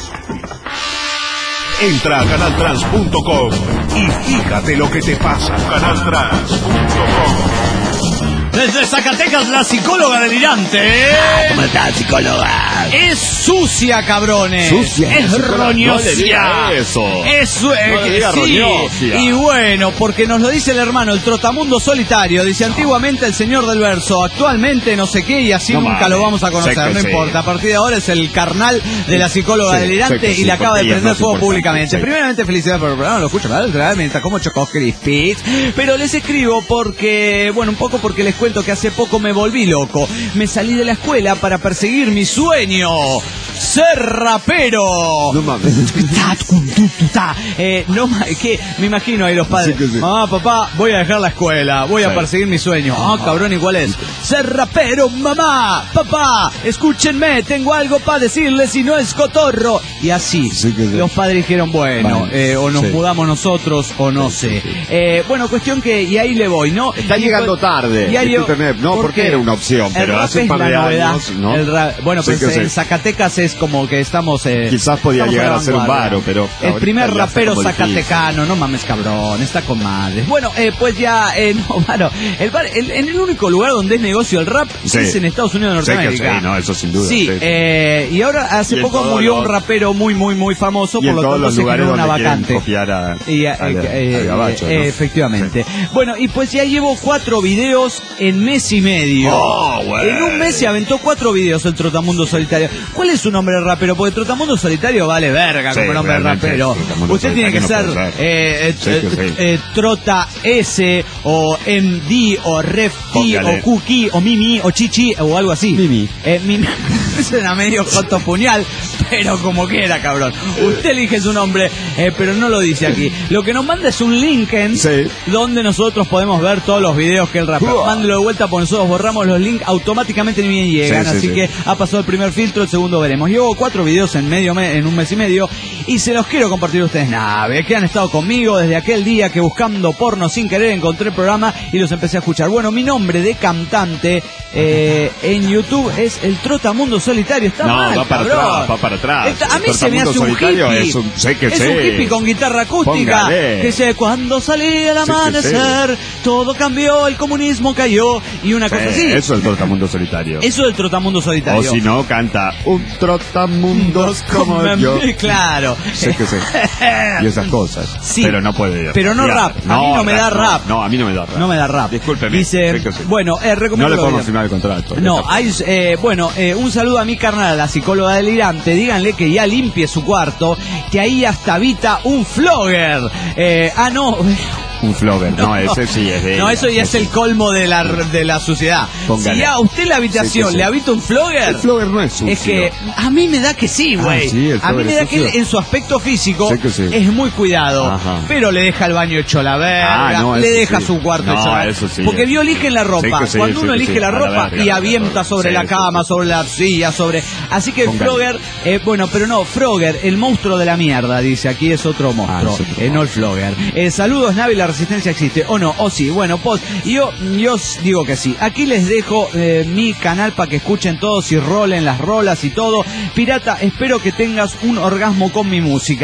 Entra a canal trans punto com y fíjate lo que te pasa. canal trans punto com. Desde Zacatecas, la psicóloga delirante. ¿Cómo está, psicóloga? Es sucia, cabrones. Sucia, es psicóloga. roñosia. No le diga eso. Es su- eh, No le diga sí. roñosia. Y bueno, porque nos lo dice el hermano, el trotamundo solitario. Dice antiguamente el señor del verso, actualmente no sé qué, y así No nunca mames. lo vamos a conocer. Sé que No sí. importa. A partir de ahora es el carnal de la psicóloga Sí, delirante sé que y sí, le acaba de porque ella prender es fuego más públicamente. importante, sí. Primeramente, felicidades por el programa, lo escucho ¿verdad? Mientras como chocó Crispy. Pero les escribo porque, bueno, un poco porque les cuento que hace poco me volví loco. Me salí de la escuela para perseguir mi sueño. Ser rapero. No mames. Eh, no, ma- que me imagino ahí los padres. Sí que sí. Mamá, papá, voy a dejar la escuela, voy a Sí. perseguir mi sueño. Ah, cabrón, ¿y cuál es? Ser rapero, mamá, papá, escúchenme, tengo algo para decirles y no es cotorro. Y así, Sí que sí. los padres dijeron, bueno, Bueno, eh, o nos sí. mudamos nosotros o no sé. Eh, bueno, cuestión que, y ahí le voy, ¿no? Está Y llegando después- tarde. Diario- Discúlpeme, no, ¿por porque qué? era una opción, El pero rap hace un es par la de novedad. años, ¿no? El ra- bueno, Sí pues que en sí. Zacatecas es como que estamos... eh, Quizás podía estamos llegar la a ser un vanguardia. varo, pero El ahorita primer ya está rapero como difícil. zacatecano, no mames cabrón, está con madre. Bueno, eh, pues ya, eh, no, mano, el bar, el- en el único lugar donde es negocio el rap Sí. es en Estados Unidos de Sí que Norteamérica. sí, no, eso sin duda, Sí, sí. eh, y ahora hace Y en poco todos murió los- un rapero muy, muy, muy famoso, Y por en lo todos tanto los se lugares generó donde una quieren vacante. copiar a, Y, eh, al- eh, al gabacho, eh, ¿no? efectivamente. Bueno, y pues ya llevo cuatro videos en mes y medio. Oh, güey. En un mes se aventó cuatro videos el Trotamundo Solitario. ¿Cuál es su nombre de rapero? Porque Trotamundo Solitario vale verga Sí, como nombre de realmente, rapero. Trotamundo Usted tiene que ser Solitario no puede ser. eh, eh, Sí que eh, sí. eh, Trota S o M D o Ref T Póngale. o Cookie o Mimi o Chichi o algo así. Mimi. Eh, Mimi. Suena medio joto puñal, pero como quiera, cabrón. Usted elige su nombre, eh, pero no lo dice aquí. Lo que nos manda es un link en Sí. donde nosotros podemos ver todos los videos que él rapea. Uah. Mándelo de vuelta, porque nosotros borramos los links automáticamente ni bien llegan. Sí, sí, así sí. que ha pasado el primer filtro, el segundo veremos. Llevo cuatro videos en medio me- en un mes y medio y se los quiero compartir a ustedes. Nave, que han estado conmigo desde aquel día que buscando porno sin querer encontré el programa y los empecé a escuchar. Bueno, mi nombre de cantante eh, en YouTube es el Trotamundo Solitario. Está No, mal, va para cabrón. atrás, va para atrás. Está- a mí El se me Trotamundo hace un Solitario hippie. es un- sé que es sé. un hippie con guitarra acústica. Póngale. Que dice, cuando salí al Sí que amanecer, todo cambió, el comunismo cayó y una cosa Sí, así. eso es el Trotamundo Solitario. Eso del Trotamundo Solitario. O si no, canta un Trotamundos como yo. Claro. Sé que sé. Y esas cosas. Sí. Pero no puede. Pero no rapear. rap. A mí no me da rap. No, no, a mí no me da rap. No me da rap. Discúlpeme. Dice, sé que sí. bueno, eh, No recomiendo le los podemos videos. firmar el contrato. No, Esta- hay, eh, bueno, eh, un saludo a mi carnal, a la psicóloga delirante. Díganle que ya limpie su cuarto, que ahí hasta habita un flogger. Eh, ah, no. Un flogger. No, ese sí es de. No, eso ya es el colmo de la, de la suciedad. Póngale. Si ya a usted en la habitación Sí que sí. le habita un flogger. El flogger no es sucio. Es que a mí me da que sí, güey. Ah, sí, el a mí flogger me es da que él, sucio. en su aspecto físico Sí que sí. es muy cuidado, Ajá. pero le deja el baño hecho la verga, Ah, no, le eso deja sí. su cuarto No, hecho la eso sí. Porque vio eligen la ropa. Sí que sí, Cuando sí uno que elige sí. la A la ropa verga, y la avienta verga. sobre Sí, la sí, cama, sí. sobre la silla, sobre. Así que Póngale. Flogger, eh, bueno, pero no, Frogger, el monstruo de la mierda, dice aquí es otro monstruo, Ah, es otro eh, no el Flogger. Eh, saludos, Navi, la resistencia existe. O no, o sí, bueno, pues yo, yo s- digo que sí. Aquí les dejo eh, mi canal para que escuchen todos y rolen las rolas y todo. Pirata, espero que tengas un orgasmo con mi música.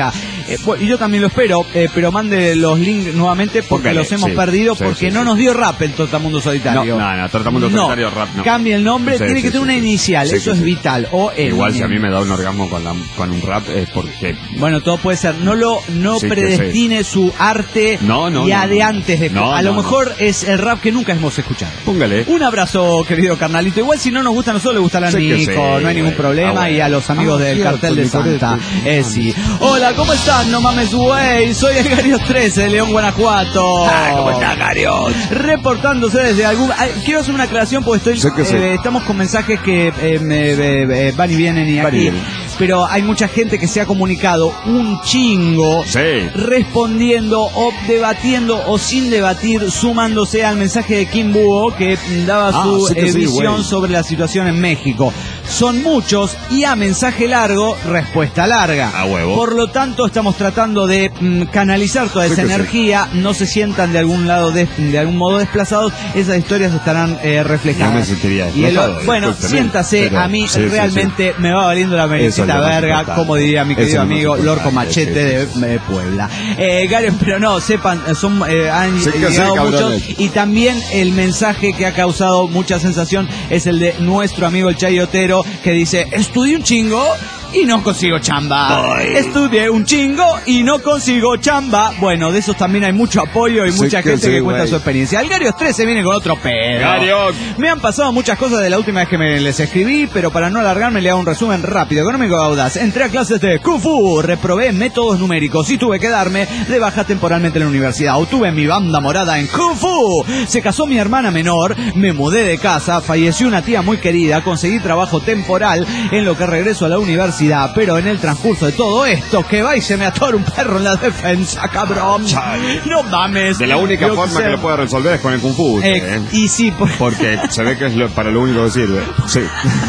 Eh, bueno, y yo también lo espero, eh, pero mande los links nuevamente porque Póngale, los hemos sí, perdido sí, porque sí, no sí. nos dio rap el Trotamundo Solitario. No, no, no, Trotamundo No, Solitario rap no. cambia el nombre, Sí, tiene sí, que tener sí, una sí. inicial, Sí, eso sí, es sí. vital. O Igual si a Eminem. mí me da un orgasmo con, la, con un rap es porque... Bueno, todo puede ser. No lo no Sí, que predestine su arte No, no, ya no, de no. antes de No, a lo no, mejor es el rap que nunca hemos escuchado. Póngale. Un abrazo, querido carnalito. Igual si no nos gusta a nosotros, le gustará a Sí que Nico, sí, no hay ningún güey. problema. Ah, bueno. Y a los amigos Ah, del cierto, cartel de Nicolete. Santa. Eh, sí. Hola, ¿cómo están? No mames, güey. Soy el Garios trece de León, Guanajuato. Ah, ¿cómo está, Garios? Reportándose desde algún... Ay, quiero hacer una aclaración porque estoy... Sí que sí. eh, estamos con mensajes que eh, me- eh, eh, van y vienen y Van y aquí. vienen. Pero hay mucha gente que se ha comunicado un chingo Sí. respondiendo o debatiendo o sin debatir, sumándose al mensaje de Kim Búho que daba Ah, su sí que eh, sí, visión güey. sobre la situación en México. Son muchos y a mensaje largo, respuesta larga. A huevo. Por lo tanto, estamos tratando de mm, canalizar toda Sí esa que sí. energía. No se sientan de algún lado, de, de algún modo desplazados. Esas historias estarán eh, reflejadas. No me sentiría Y el- desplazado, bueno, discúlpeme, siéntase, pero a mí sí, sí, realmente me va valiendo la Eso es merecita lo más verga, importante. como diría mi Eso querido es lo más amigo Lorco importante, Machete sí, de, de Puebla. Eh, Gary, pero no, sepan, son, eh, han Sí que sí, llegado muchos cabrones. y también el mensaje que ha causado mucha sensación es el de nuestro amigo el Chayotero que dice, estudié un chingo y no consigo chamba. Ay. Estudié un chingo y no consigo chamba. Bueno, de esos también hay mucho apoyo y Sí mucha que gente sí, que cuenta güey. su experiencia. El Garios trece viene con otro pedo. Garios. Me han pasado muchas cosas de la última vez que me les escribí, pero para no alargarme le hago un resumen rápido, económico y audaz. Entré a clases de Kung Fu, reprobé métodos numéricos y tuve que darme de baja temporalmente en la universidad. Obtuve mi banda morada en Kung Fu. Se casó mi hermana menor, me mudé de casa, falleció una tía muy querida, conseguí trabajo temporal en lo que regreso a la universidad, pero en el transcurso de todo esto, que va y se me atora un perro en la defensa, cabrón. Chale. No mames. De la única Lo forma sea. que lo puede resolver es con el Kung Fu. usted, Eh, ¿eh? y sí, por... Porque se ve que es lo- para lo único que sirve. Sí.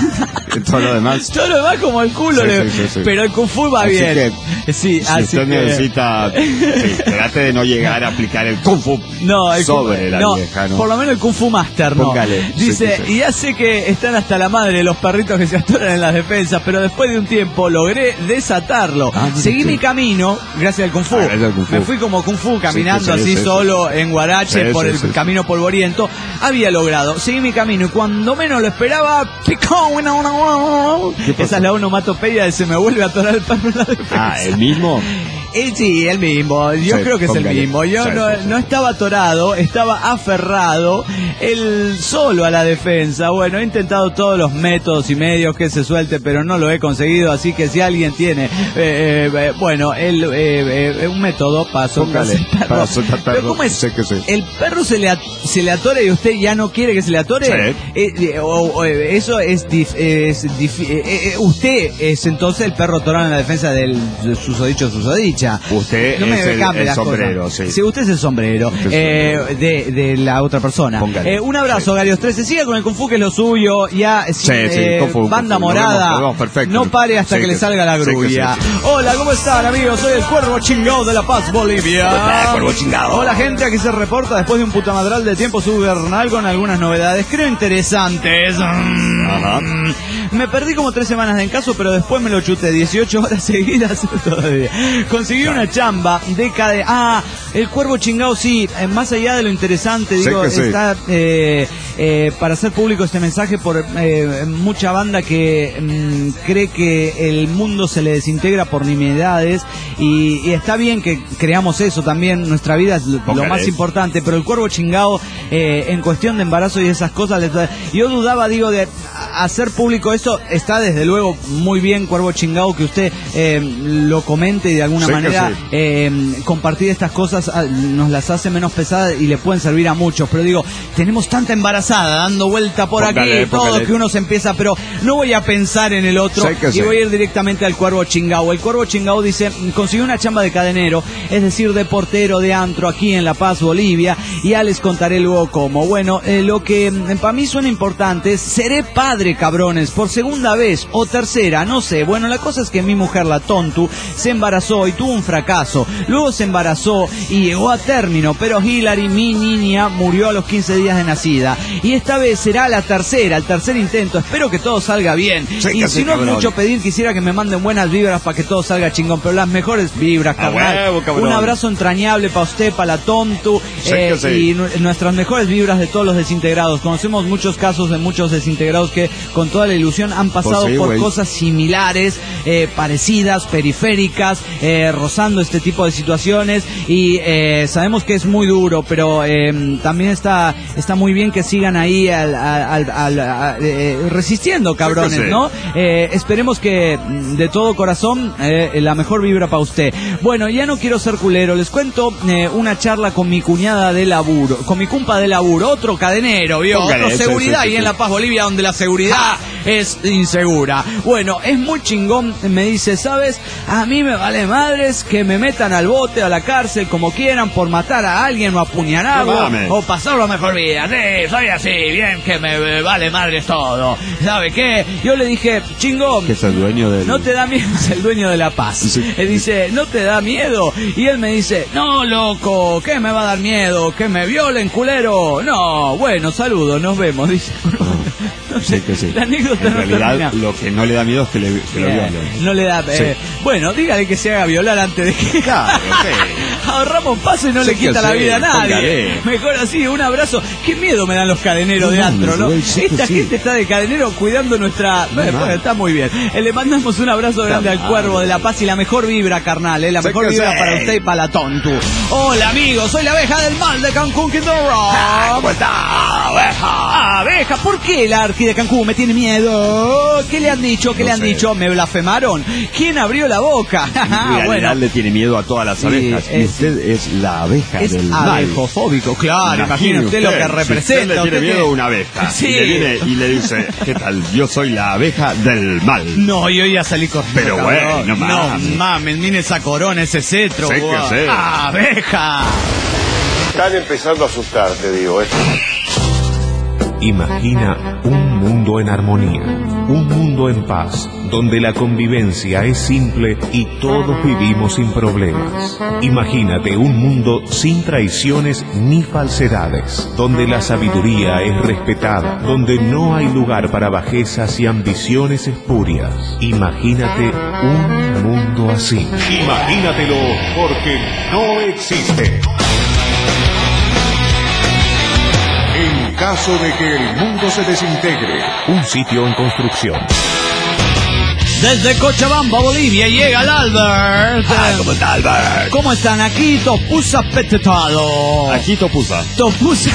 Todo lo demás. todo lo demás como el culo, Sí, le- sí, sí, sí. pero el Kung Fu va Así bien. que, sí, Si así usted que... necesita, sí, trate de no llegar a aplicar el Kung Fu No, el sobre Kung- la no, vieja, ¿no? por lo menos el Kung Fu Master, no. Póngale, sí, Dice, sí, sí. y ya sé que están hasta la madre los perritos que se atoran en las defensas, pero después de un tiempo logré desatarlo. Ah, mire Seguí usted. mi camino, gracias al Kung Fu. Ah, gracias al Kung Fu. Me fui como Kung Fu caminando Sí, sí, sí, así sí, solo en Guarache Sí, por sí, el sí, sí. camino polvoriento. Había logrado. Seguí mi camino y cuando menos lo esperaba, picó una, una, una, una. ¿Qué pasó? Esa es la onomatopeya de se me vuelve a atorar el perro en la defensa. Ah, el mismo. Eh, sí, el mismo. Yo Sí, creo que es el póngale. mismo. Yo Sí, no, sí, sí. no estaba atorado, estaba aferrado, él solo a la defensa. Bueno, he intentado todos los métodos y medios que se suelte, pero no lo he conseguido. Así que si alguien tiene, eh, eh, eh, bueno, el, eh, eh, un método para soltarse Póngale, el perro. para soltar perro. Pero ¿cómo es? Sí que sí. El perro se le, at- se le atora y usted ya no quiere que se le atore. Sí. Eh, eh, o- o, eh, eso es, dif- es dif- eh, eh, usted es entonces el perro atorado en la defensa del susodicho susodicha. Usted No me es el, cambie el las sombrero, cosas. sí. Sí, usted es el sombrero Usted es el eh, sombrero. de, de la otra persona. Póngale. Eh, un abrazo, Sí. Garios trece. Siga con el Kung Fu, que es lo suyo. Ya, eh, Sí, sí, eh, Kung Fu, banda Kung Fu. Nos morada. vemos, nos vemos, perfecto. No pare hasta Sí que que le sí. salga la Sí que sí, grulla. sí. Hola, ¿cómo están, amigos? Soy el Cuervo Chingado de La Paz, Bolivia. Hola, Cuervo Chingado. Hola, gente, aquí se reporta después de un putamadral de tiempo subvernal con algunas novedades, creo interesantes. Ajá. Me perdí como tres semanas de encaso, pero después me lo chuté dieciocho horas seguidas todavía. Conseguí una chamba de cada... Ah, el Cuervo Chingado, sí, eh, más allá de lo interesante, Sí digo, que sí. está eh, eh, para hacer público este mensaje por eh, mucha banda que mm, cree que el mundo se le desintegra por nimiedades y, y está bien que creamos eso también, nuestra vida es lo, lo Póngale. más importante, pero el Cuervo Chingado eh, en cuestión de embarazo y esas cosas, le- yo dudaba, digo, de hacer público eso. Está desde luego muy bien, Cuervo Chingado, que usted eh, lo comente y de alguna Sí que manera sí. eh, compartir estas cosas ah, nos las hace menos pesadas y le pueden servir a muchos, pero digo, tenemos tanta embarazada dando vuelta por Póngale, aquí, todo póngale. que uno se empieza, pero no voy a pensar en el otro Sí que y sí. voy a ir directamente al Cuervo Chingado. El Cuervo Chingado dice, consiguió una chamba de cadenero, es decir, de portero de antro aquí en La Paz, Bolivia, y ya les contaré luego cómo. Bueno, eh, lo que para mí suena importante es, seré padre madre, cabrones, por segunda vez o tercera, no sé. Bueno, la cosa es que mi mujer, la Tontu, se embarazó y tuvo un fracaso. Luego se embarazó y llegó a término, pero Hillary, mi niña, murió a los quince días de nacida. Y esta vez será la tercera, el tercer intento. Espero que todo salga bien. Sí, y si no es cabrón. mucho pedir, quisiera que me manden buenas vibras para que todo salga chingón, pero las mejores vibras, A carnal. huevo, cabrón. Un abrazo entrañable para usted, para la Tontu, Sí, eh, que sí. y nu- nuestras mejores vibras de todos los desintegrados. Conocemos muchos casos de muchos desintegrados que con toda la ilusión han pasado Pues sí, por güey. cosas similares, eh, parecidas, periféricas, eh, rozando este tipo de situaciones, y eh, sabemos que es muy duro, pero eh, también está está muy bien que sigan ahí al, al, al- al- a- eh, resistiendo, cabrones, Sí, que sí. ¿no? Eh, esperemos que mm, de todo corazón eh, la mejor vibra para usted. Bueno, ya no quiero ser culero, les cuento eh, una charla con mi cuñada de laburo, con mi compa de laburo, otro cadenero, ¿vio? Póngale, Otro sí, seguridad, sí, sí, y en sí. La Paz, Bolivia, donde la seguridad es insegura. Bueno, es muy chingón, me dice, ¿sabes? A mí me vale madres que me metan al bote, a la cárcel, como quieran, por matar a alguien o apuñalarlo, No mames. o pasarlo mejor vida. Sí, soy así, bien que me me vale madres todo. ¿Sabe qué? Yo le dije, chingón, Que es el dueño del... no te da miedo, es el dueño de La Paz. Sí. Él dice, ¿no te da miedo? Y él me dice, no, loco, ¿qué me va a dar miedo? ¿Que me violen, culero? No, bueno, saludos, nos vemos, dice. No sé, Sí, que sí. la anécdota En no realidad, termina. lo que no le da miedo es que, le, que lo Eh, violen. no le da... eh, bueno, dígale que se haga violar antes de que... Claro, sí. Ahorramos paso y no Sí, le quita que la sí, vida a nadie. póngale. Mejor así, un abrazo. Qué miedo me dan los cadeneros No de mames, antro, ¿no? güey, sí que Esta sí. gente está de cadenero cuidando nuestra... Bueno, mames. está muy bien. Eh, le mandamos un abrazo grande al mal. Cuervo de La Paz y la mejor vibra, carnal, ¿eh? La Sí mejor que vibra sí. para usted y para la Tontu. Hola, amigos, soy la abeja del mal de Cancún, Quintana Roo. ¿Cómo está, abeja? Abeja, ¿por qué el Arqui de Cancún me tiene miedo? ¿Qué le han dicho? ¿Qué No le han sé. dicho? ¿Me blasfemaron? ¿Quién abrió la boca? En realidad bueno, le tiene miedo a todas las Sí, abejas. Y es- usted es la abeja es del mal. abejofóbico, claro. Imagine Imagine usted lo que Si representa. usted le tiene usted miedo a que- una abeja. Sí. Y le viene y le dice, ¿qué tal? Yo soy la abeja del mal. No, yo ya salí corriendo. Pero cabrón. bueno, no mames. No mames, mire esa corona, ese cetro. Sí que guau. sí. ¡Abeja! Están empezando a asustar, te digo, ¿eh? Imagina un mundo en armonía, un mundo en paz, donde la convivencia es simple y todos vivimos sin problemas. Imagínate un mundo sin traiciones ni falsedades, donde la sabiduría es respetada, donde no hay lugar para bajezas y ambiciones espurias. Imagínate un mundo así. Imagínatelo, porque no existe. En caso de que el mundo se desintegre, un sitio en construcción. Desde Cochabamba, Bolivia, llega el Albert. Ah, ¿cómo está, Albert? ¿Cómo están aquí? Topusa petetado. Aquí Topusa. Topusa.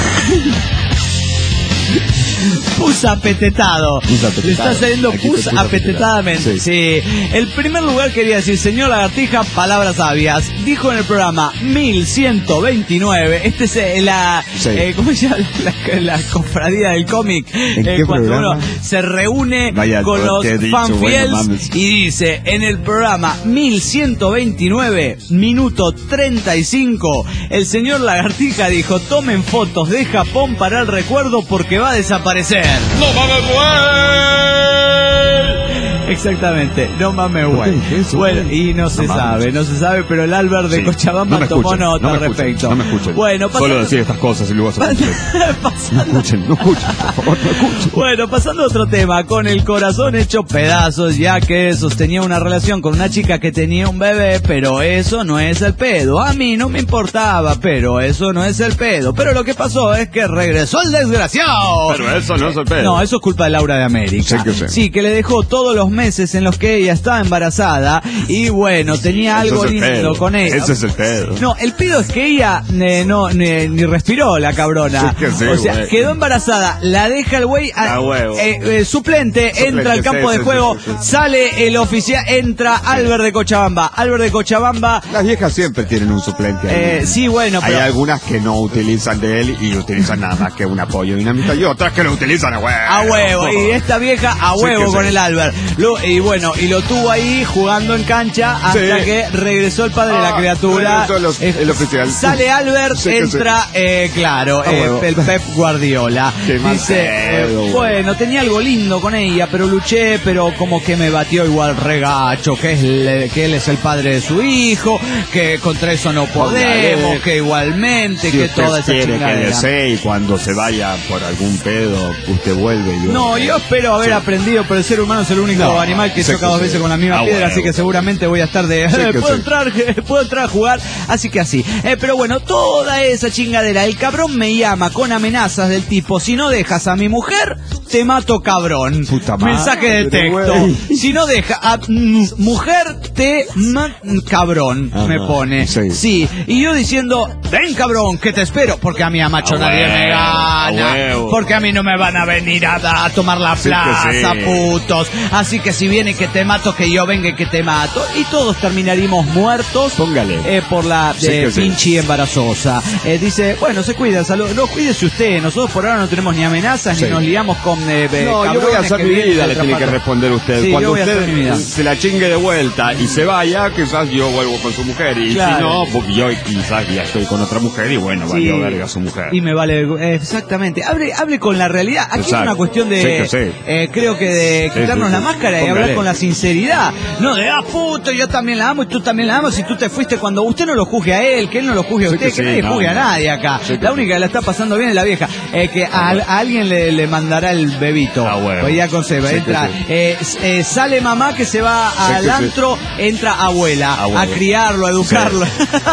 Pus apetetado. Pus apetetado. Le está saliendo Aquí pus está pus apetetadamente. apetetado. Sí. El primer lugar quería decir, señor Lagartija, palabras sabias. Dijo en el programa mil ciento veintinueve. Este es eh, la. Sí. eh, ¿Cómo se llama? La, la cofradía del cómic. ¿En Eh, qué cuando programa? uno se reúne Vaya, con todo los te he dicho, fanfiels bueno, mames. y dice: en el programa mil ciento veintinueve, minuto treinta y cinco, el señor Lagartija dijo: tomen fotos de Japón para el recuerdo porque va a desaparecer. ¡No mames, güey! Exactamente, no mames, güey. ¿Por qué eso, Bueno, güey? y no se No mames. sabe, no se sabe, pero el Albert de Sí. Cochabamba No me tomó escuchen, nota no me al escuchen, respecto. No me escuchen. Bueno, Solo pasando- decir estas cosas y luego se cumplen. No pasando- escuchen, no escuchen, por favor, no escuchen. Bueno, pasando a otro tema, con el corazón hecho pedazos, ya que sostenía una relación con una chica que tenía un bebé, pero eso no es el pedo. A mí no me importaba, pero eso no es el pedo. Pero lo que pasó es que regresó el desgraciado. Pero eso no es el pedo. No, eso es culpa de Laura de América. Sí que sí. Sí, que le dejó todos los meses en los que ella estaba embarazada y bueno, tenía Ese algo es el lindo pedo. con ella. Ese es el pedo. No, el pedo es que ella eh, no ni, ni respiró la cabrona. Sí que sí, o sea, güey. quedó embarazada, la deja el güey a- A huevo. eh, eh, suplente, entra al sí, campo sí, de sí, juego, sí, sí. sale el oficial, entra Albert de Cochabamba. Albert de Cochabamba, Las viejas siempre tienen un suplente ahí. eh, sí, bueno, Hay pero algunas que no utilizan de él y utilizan nada más que un apoyo y una mitad y otras que lo utilizan a huevo. a huevo, y esta vieja a Sí huevo que con sí. el Albert. Sí Lo, y bueno, y lo tuvo ahí jugando en cancha hasta Sí. que regresó el padre de la Ah, criatura. regresó los- Eh, el oficial. Sale Albert, Sí, que entra, eh, claro, Ah, eh, bueno. el Pep Guardiola. Qué mal Dice, eh, pedo, güey. bueno, tenía algo lindo con ella, pero luché, pero como que me batió igual regacho, que, es le- que él es el padre de su hijo, que contra eso no podemos, Póngale. que igualmente, Si que usted toda esa quiere que chingadera. desee y cuando se vaya por algún pedo, usted vuelve y No, yo espero haber Sí. aprendido, pero el ser humano es el único No, animal que sé choca que dos sí. veces con la misma Ah, piedra, bueno, así que bueno. seguramente voy a estar de... Sí que puedo sí. entrar, puedo entrar a jugar, así que así. Eh, pero bueno, toda esa chingadera, el cabrón me llama con amenazas del tipo, si no dejas a mi mujer, te mato cabrón. Puta madre, Mensaje de texto. güey. Si no deja a mm, mujer, te ma cabrón, Ajá, me pone. sí. Sí. Y yo diciendo, ven cabrón, que te espero, porque a mí a macho A nadie me huevo, a gana. huevo. Porque a mí no me van a venir a, a tomar la Sí que plaza, sí. putos. Así que si viene que te mato, que yo venga y que te mato. Y todos terminaríamos muertos. Póngale. eh, por la Sí eh, que sí. pinche embarazosa. Eh, dice, bueno, se cuida, salud. No, cuídese usted. Nosotros por ahora no tenemos ni amenazas, Sí. ni nos liamos con eh, eh, No, yo cabrones voy a hacer que mi vienen vida, de le otra tiene que parte. responder usted. Sí, yo Cuando voy a hacer mi vida. usted se la chingue de vuelta y se vaya, quizás yo vuelvo con su mujer. Y Claro. si no, pues yo quizás ya estoy con otra mujer y bueno, valió Sí. verga su mujer. Y me vale, eh, exactamente. Hable, hable con la realidad. Aquí Exacto. es una cuestión de, Sí que sí. eh, creo que de Sí, quitarnos sí, la sí. máscara y Póngale. hablar con la sinceridad. No de, ah, puto, yo también la amo y tú también la amas y tú te fuiste cuando usted no lo juzgue a él, que él no lo juzgue a Sí usted, que que, sí, nadie no, juzgue a no. nadie acá. Sí que La sí. única que la está pasando bien es la vieja. Eh, que a, a alguien le, le mandará el bebito. Ah, bueno. Pues ya conserva, Sí que entra, sí. eh, s- eh, sale mamá que se va al que sí. antro, entra abuela, Abuela. a criarlo, a educarlo.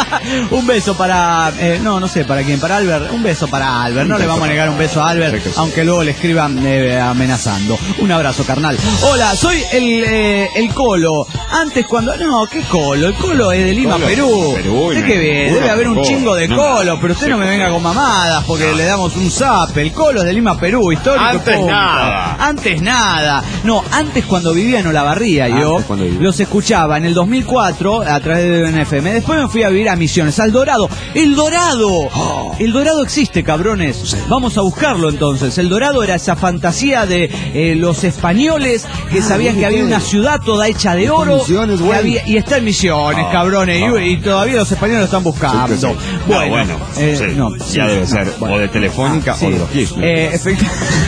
Un beso para, eh, no, no sé, para quién, para Albert, un beso para Albert, no Un le beso vamos a negar un beso a Albert, Sí que sí. aunque luego le escriban eh, amenazando. Un abrazo, carnal. Hola, soy el, eh, el Colo. Antes cuando, no, ¿qué Colo? El Colo es de Lima, Colo, Perú. Perú, ¿De y qué me- ve? puro Debe haber un Colo. chingo de No, Colo, pero usted sí no me que venga sí. con mamadas porque No. le damos un zap. El Colo es de Lima, Perú, histórico. Antes punto. nada. Antes nada. No, antes cuando vivía en Olavarría, yo Antes cuando vivía. los escuchaba en el dos mil cuatro a través de N F M. Después me fui a vivir a Misiones, al Dorado. ¡El Dorado! Oh. El Dorado existe, cabrones. Vamos a buscarlo entonces. El Dorado era esa fantasía de eh, los españoles que sabían que había una ciudad toda hecha de Está en oro. Misiones, que güey. había- y está en Misiones, Ah, cabrones. y- ah. Y, todavía los españoles lo están buscando. Sí que sí. Bueno, No, bueno, eh, sí. no, Ya sí, debe no, ser bueno. o de Telefónica Ah, sí. o de los Kirchner. Eh, efecti-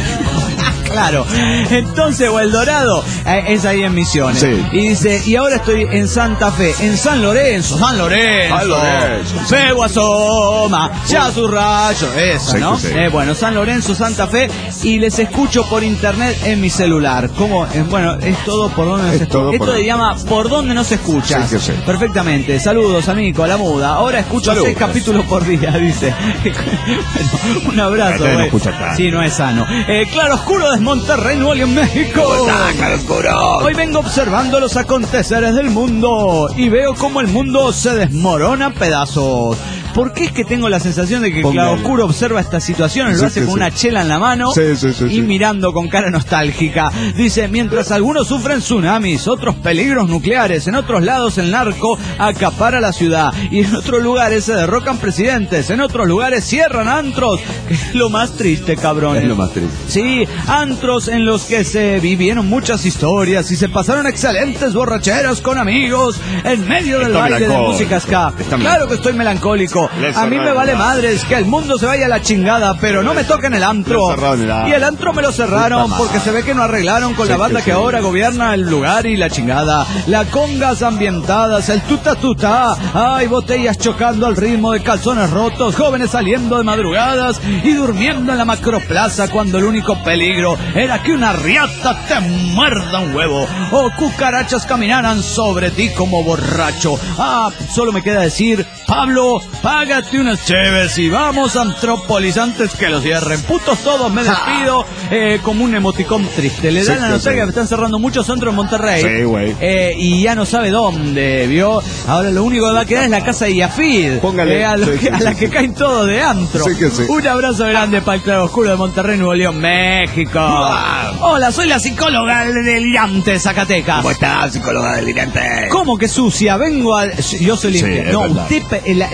Claro, entonces o El Dorado eh, es ahí en Misiones. Sí. Y dice, y ahora estoy en Santa Fe, en San Lorenzo, San Lorenzo. San Lorenzo. Feo asoma, ya su rayo, esa, Sí, ¿no? sí. Eh, bueno, San Lorenzo, Santa Fe, y les escucho por internet en mi celular. ¿Cómo? Eh, bueno, es todo por donde nos Es todo escucha. por Esto se donde- llama por donde nos escuchas. Sí, sí, sí. Perfectamente. Saludos, amigo, a la muda. Ahora escucho Saludos. seis capítulos por día, dice. Bueno, un abrazo, Este no güey. escucha tanto. Sí, no es sano. Eh, Claro Oscuro de Monterrey, Nuevo León, México. Hoy vengo observando los aconteceres del mundo y veo cómo el mundo se desmorona a pedazos. ¿Por qué es que tengo la sensación de que Póngale. Claroscuro observa estas situaciones? Lo Sí, hace sí, con sí. una chela en la mano Sí, sí, sí, y sí. mirando con cara nostálgica. Dice, mientras algunos sufren tsunamis, otros peligros nucleares, en otros lados el narco acapara la ciudad y en otros lugares se derrocan presidentes, en otros lugares cierran antros, que es lo más triste, cabrones. Es lo más triste. Sí, antros en los que se vivieron muchas historias y se pasaron excelentes borracheras con amigos en medio del Está baile de melancólico. música ska. Está Claro que estoy melancólico. Le A mí me cerraron vale el madres que el mundo se vaya a la chingada, pero no me toquen el antro. Le cerraron el antro. Y el antro me lo cerraron Puta porque madre. se ve que no arreglaron con Sí, la banda que que sí. ahora gobierna el lugar y la chingada. Las congas ambientadas, el tuta tuta. Hay botellas chocando al ritmo de calzones rotos, jóvenes saliendo de madrugadas y durmiendo en la macroplaza cuando el único peligro era que una riata te muerda un huevo o cucarachas caminaran sobre ti como borracho. Ah, solo me queda decir, Pablo, págate unas cheves y vamos a Antrópolis antes que los cierren. Putos todos, me despido eh, como un emoticón triste. Le dan Sí, la sí, nostalgia sí. que están cerrando muchos centros en Monterrey. Sí, güey. Eh, y ya no sabe dónde, ¿vio? Ahora lo único que va a quedar es la casa de Yafid. Póngale. eh, a, los Sí, que- sí, a sí, la que sí. caen todos de antro. Sí que sí. Un abrazo grande para el Claro Oscuro de Monterrey, Nuevo León, México. Hola, soy la psicóloga delirante Zacatecas. ¿Cómo estás, psicóloga delirante? ¿Cómo que sucia? Vengo a... Yo soy limpia. Sí, es no, verdad. usted, pe- la, la persona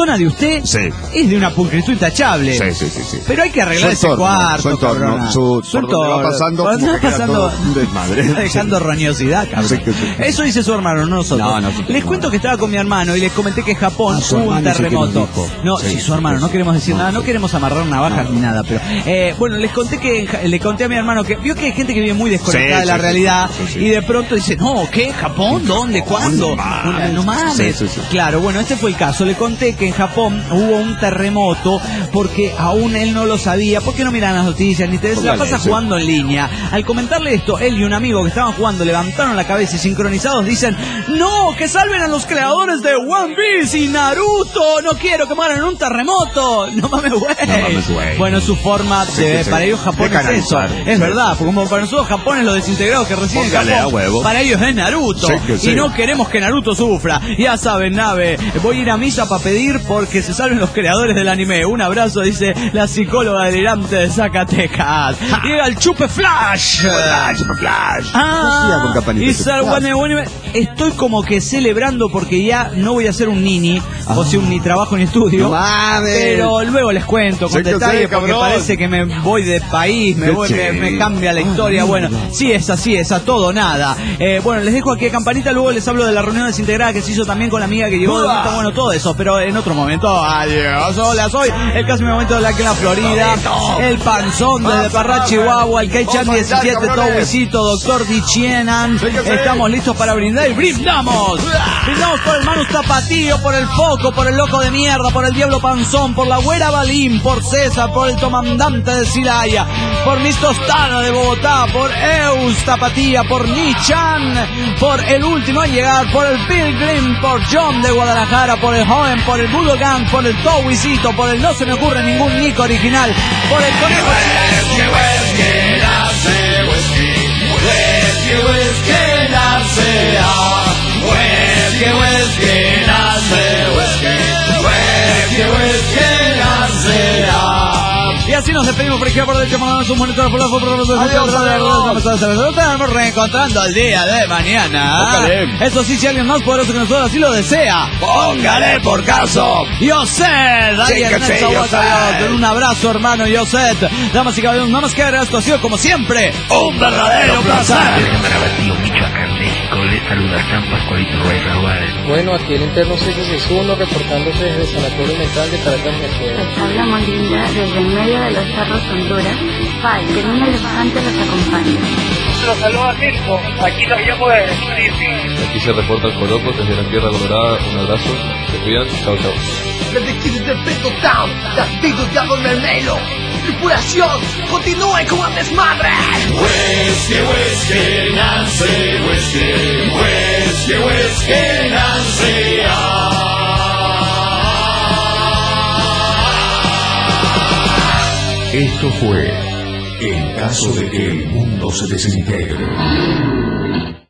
persona de usted Sí. es de una pulcritud intachable. Sí, sí, sí, sí. Pero hay que arreglar Su ese entorno, cuarto, su entorno, cabrona. su- Su por donde va entorno. pasando, Por donde como va que queda pasando, todo un desmadre. dejando roñosidad, cabrón. Sí, que sí. Eso dice su hermano, no nosotros. No, nosotros les no. cuento que estaba con mi hermano y les comenté que en Japón Ah, su hubo un hermano sí que terremoto. nos dijo. No, Sí, sí, su hermano, sí, no queremos decir no, nada, no sí. queremos amarrar navajas No. ni nada, pero eh, bueno, les conté que en Ja- le conté a mi hermano que vio que hay gente que vive muy desconectada Sí, de la sí, sí, realidad sí, sí. y de pronto dice, no, ¿qué? ¿Japón? ¿Dónde? ¿Cuándo? No mames. Una- No mames. Sí, sí, sí. Claro, bueno, este fue el caso. Le conté que en Japón hubo un terremoto porque aún él no lo sabía, porque no miran las noticias, ni te se la Póngale, pasa sí. jugando en línea. Al comentarle esto, él y un amigo que estaban jugando levantaron la cabeza y sincronizados dicen, no, que salven a los creadores de One Piece y Naruto, no quiero que mueran en un terremoto. No mames, güey. No mames, güey. Bueno, su forma Sí, de, sí, sí. para ellos Japón De es eso. canalizar. Es Sí. verdad, porque como para nosotros Japón es los desintegrados que reciben en Póngale Japón. a huevo. Para ellos es Naruto. Sí, que sí. Y no queremos que Naruto sufra. Ya saben, nave, voy a ir a misa para pedir porque se salven los creadores del anime. Un abrazo, dice la psicóloga delirante de Zacatecas. Llega el Chupe Flash. Flash, flash. Ah, Hacía con campanita, y Chupe sal- Flash. bueno, bueno, estoy como que celebrando porque ya no voy a ser un nini, o sea, un ni trabajo ni estudio. No mames. Pero luego les cuento con Sí que detalles sí, porque cabrón. parece que me voy de país, me, Sí, voy, sí. me, me cambia la historia. Bueno, sí es así, es a todo nada. Eh, bueno, les dejo aquí a Campanita, luego les hablo de la reunión desintegrada que se hizo también con la amiga que llegó de vuelta. Bueno, todo eso, pero en otro momento. Adiós, hola, soy el casi momento de la que en la Florida, el Panzón desde Parra, Chihuahua, el Keichan diecisiete, Tobicito, Doctor Dichienan. Estamos listos para brindar y brindamos. Brindamos por el Manus Tapatío, por el Foco, por el Loco de Mierda, por el Diablo Panzón, por la Güera Balín, por César, por el Comandante de Silaya, por Mis Tostada de Bogotá, por Eus Tapatía, por Nichan, por el último en llegar, por el Pilgrim, por John de Guadalajara, por el Joven, por el Budogan, por el Towicito, por el No Se Me Ocurre Ningún Nico Original, por el Conejo. Y así nos despedimos por izquierda, por derecha, mandamos un monitor por la foto, por los Adiós, amigos. Nos estamos reencontrando el día de mañana. Póngale. Eso sí, si alguien más poderoso que nosotros así lo desea, Póngale por caso. Yoset, Daniel Sí, que sí, Nelson, Yoset. un abrazo, hermano Yoset. Damas y caballeros, nada más que agregar esto ha sido como siempre Un verdadero placer. Tío Michoacán, México, les saluda San Pascualito Rey Raguales. Bueno, aquí el interno seis seis uno reportándose desde el Sanatorio Mental de Caracas, Venezuela. Les habla Molinda desde en medio de los cerros Honduras. Pai, que un elefante los acompañe. Los saluda Mirko, aquí los llamo de Disney. Aquí se reporta el Coloco desde la Tierra Colorada. Un abrazo, se cuidan, chao chao. Desde Kids de Peto Town, castigo de Agua Mermelo. Tripulación, continúen con el desmadre. Whisky, whisky, Nancy, whisky, whisky, whisky, Nancy. Esto fue En caso de que el mundo se desintegre.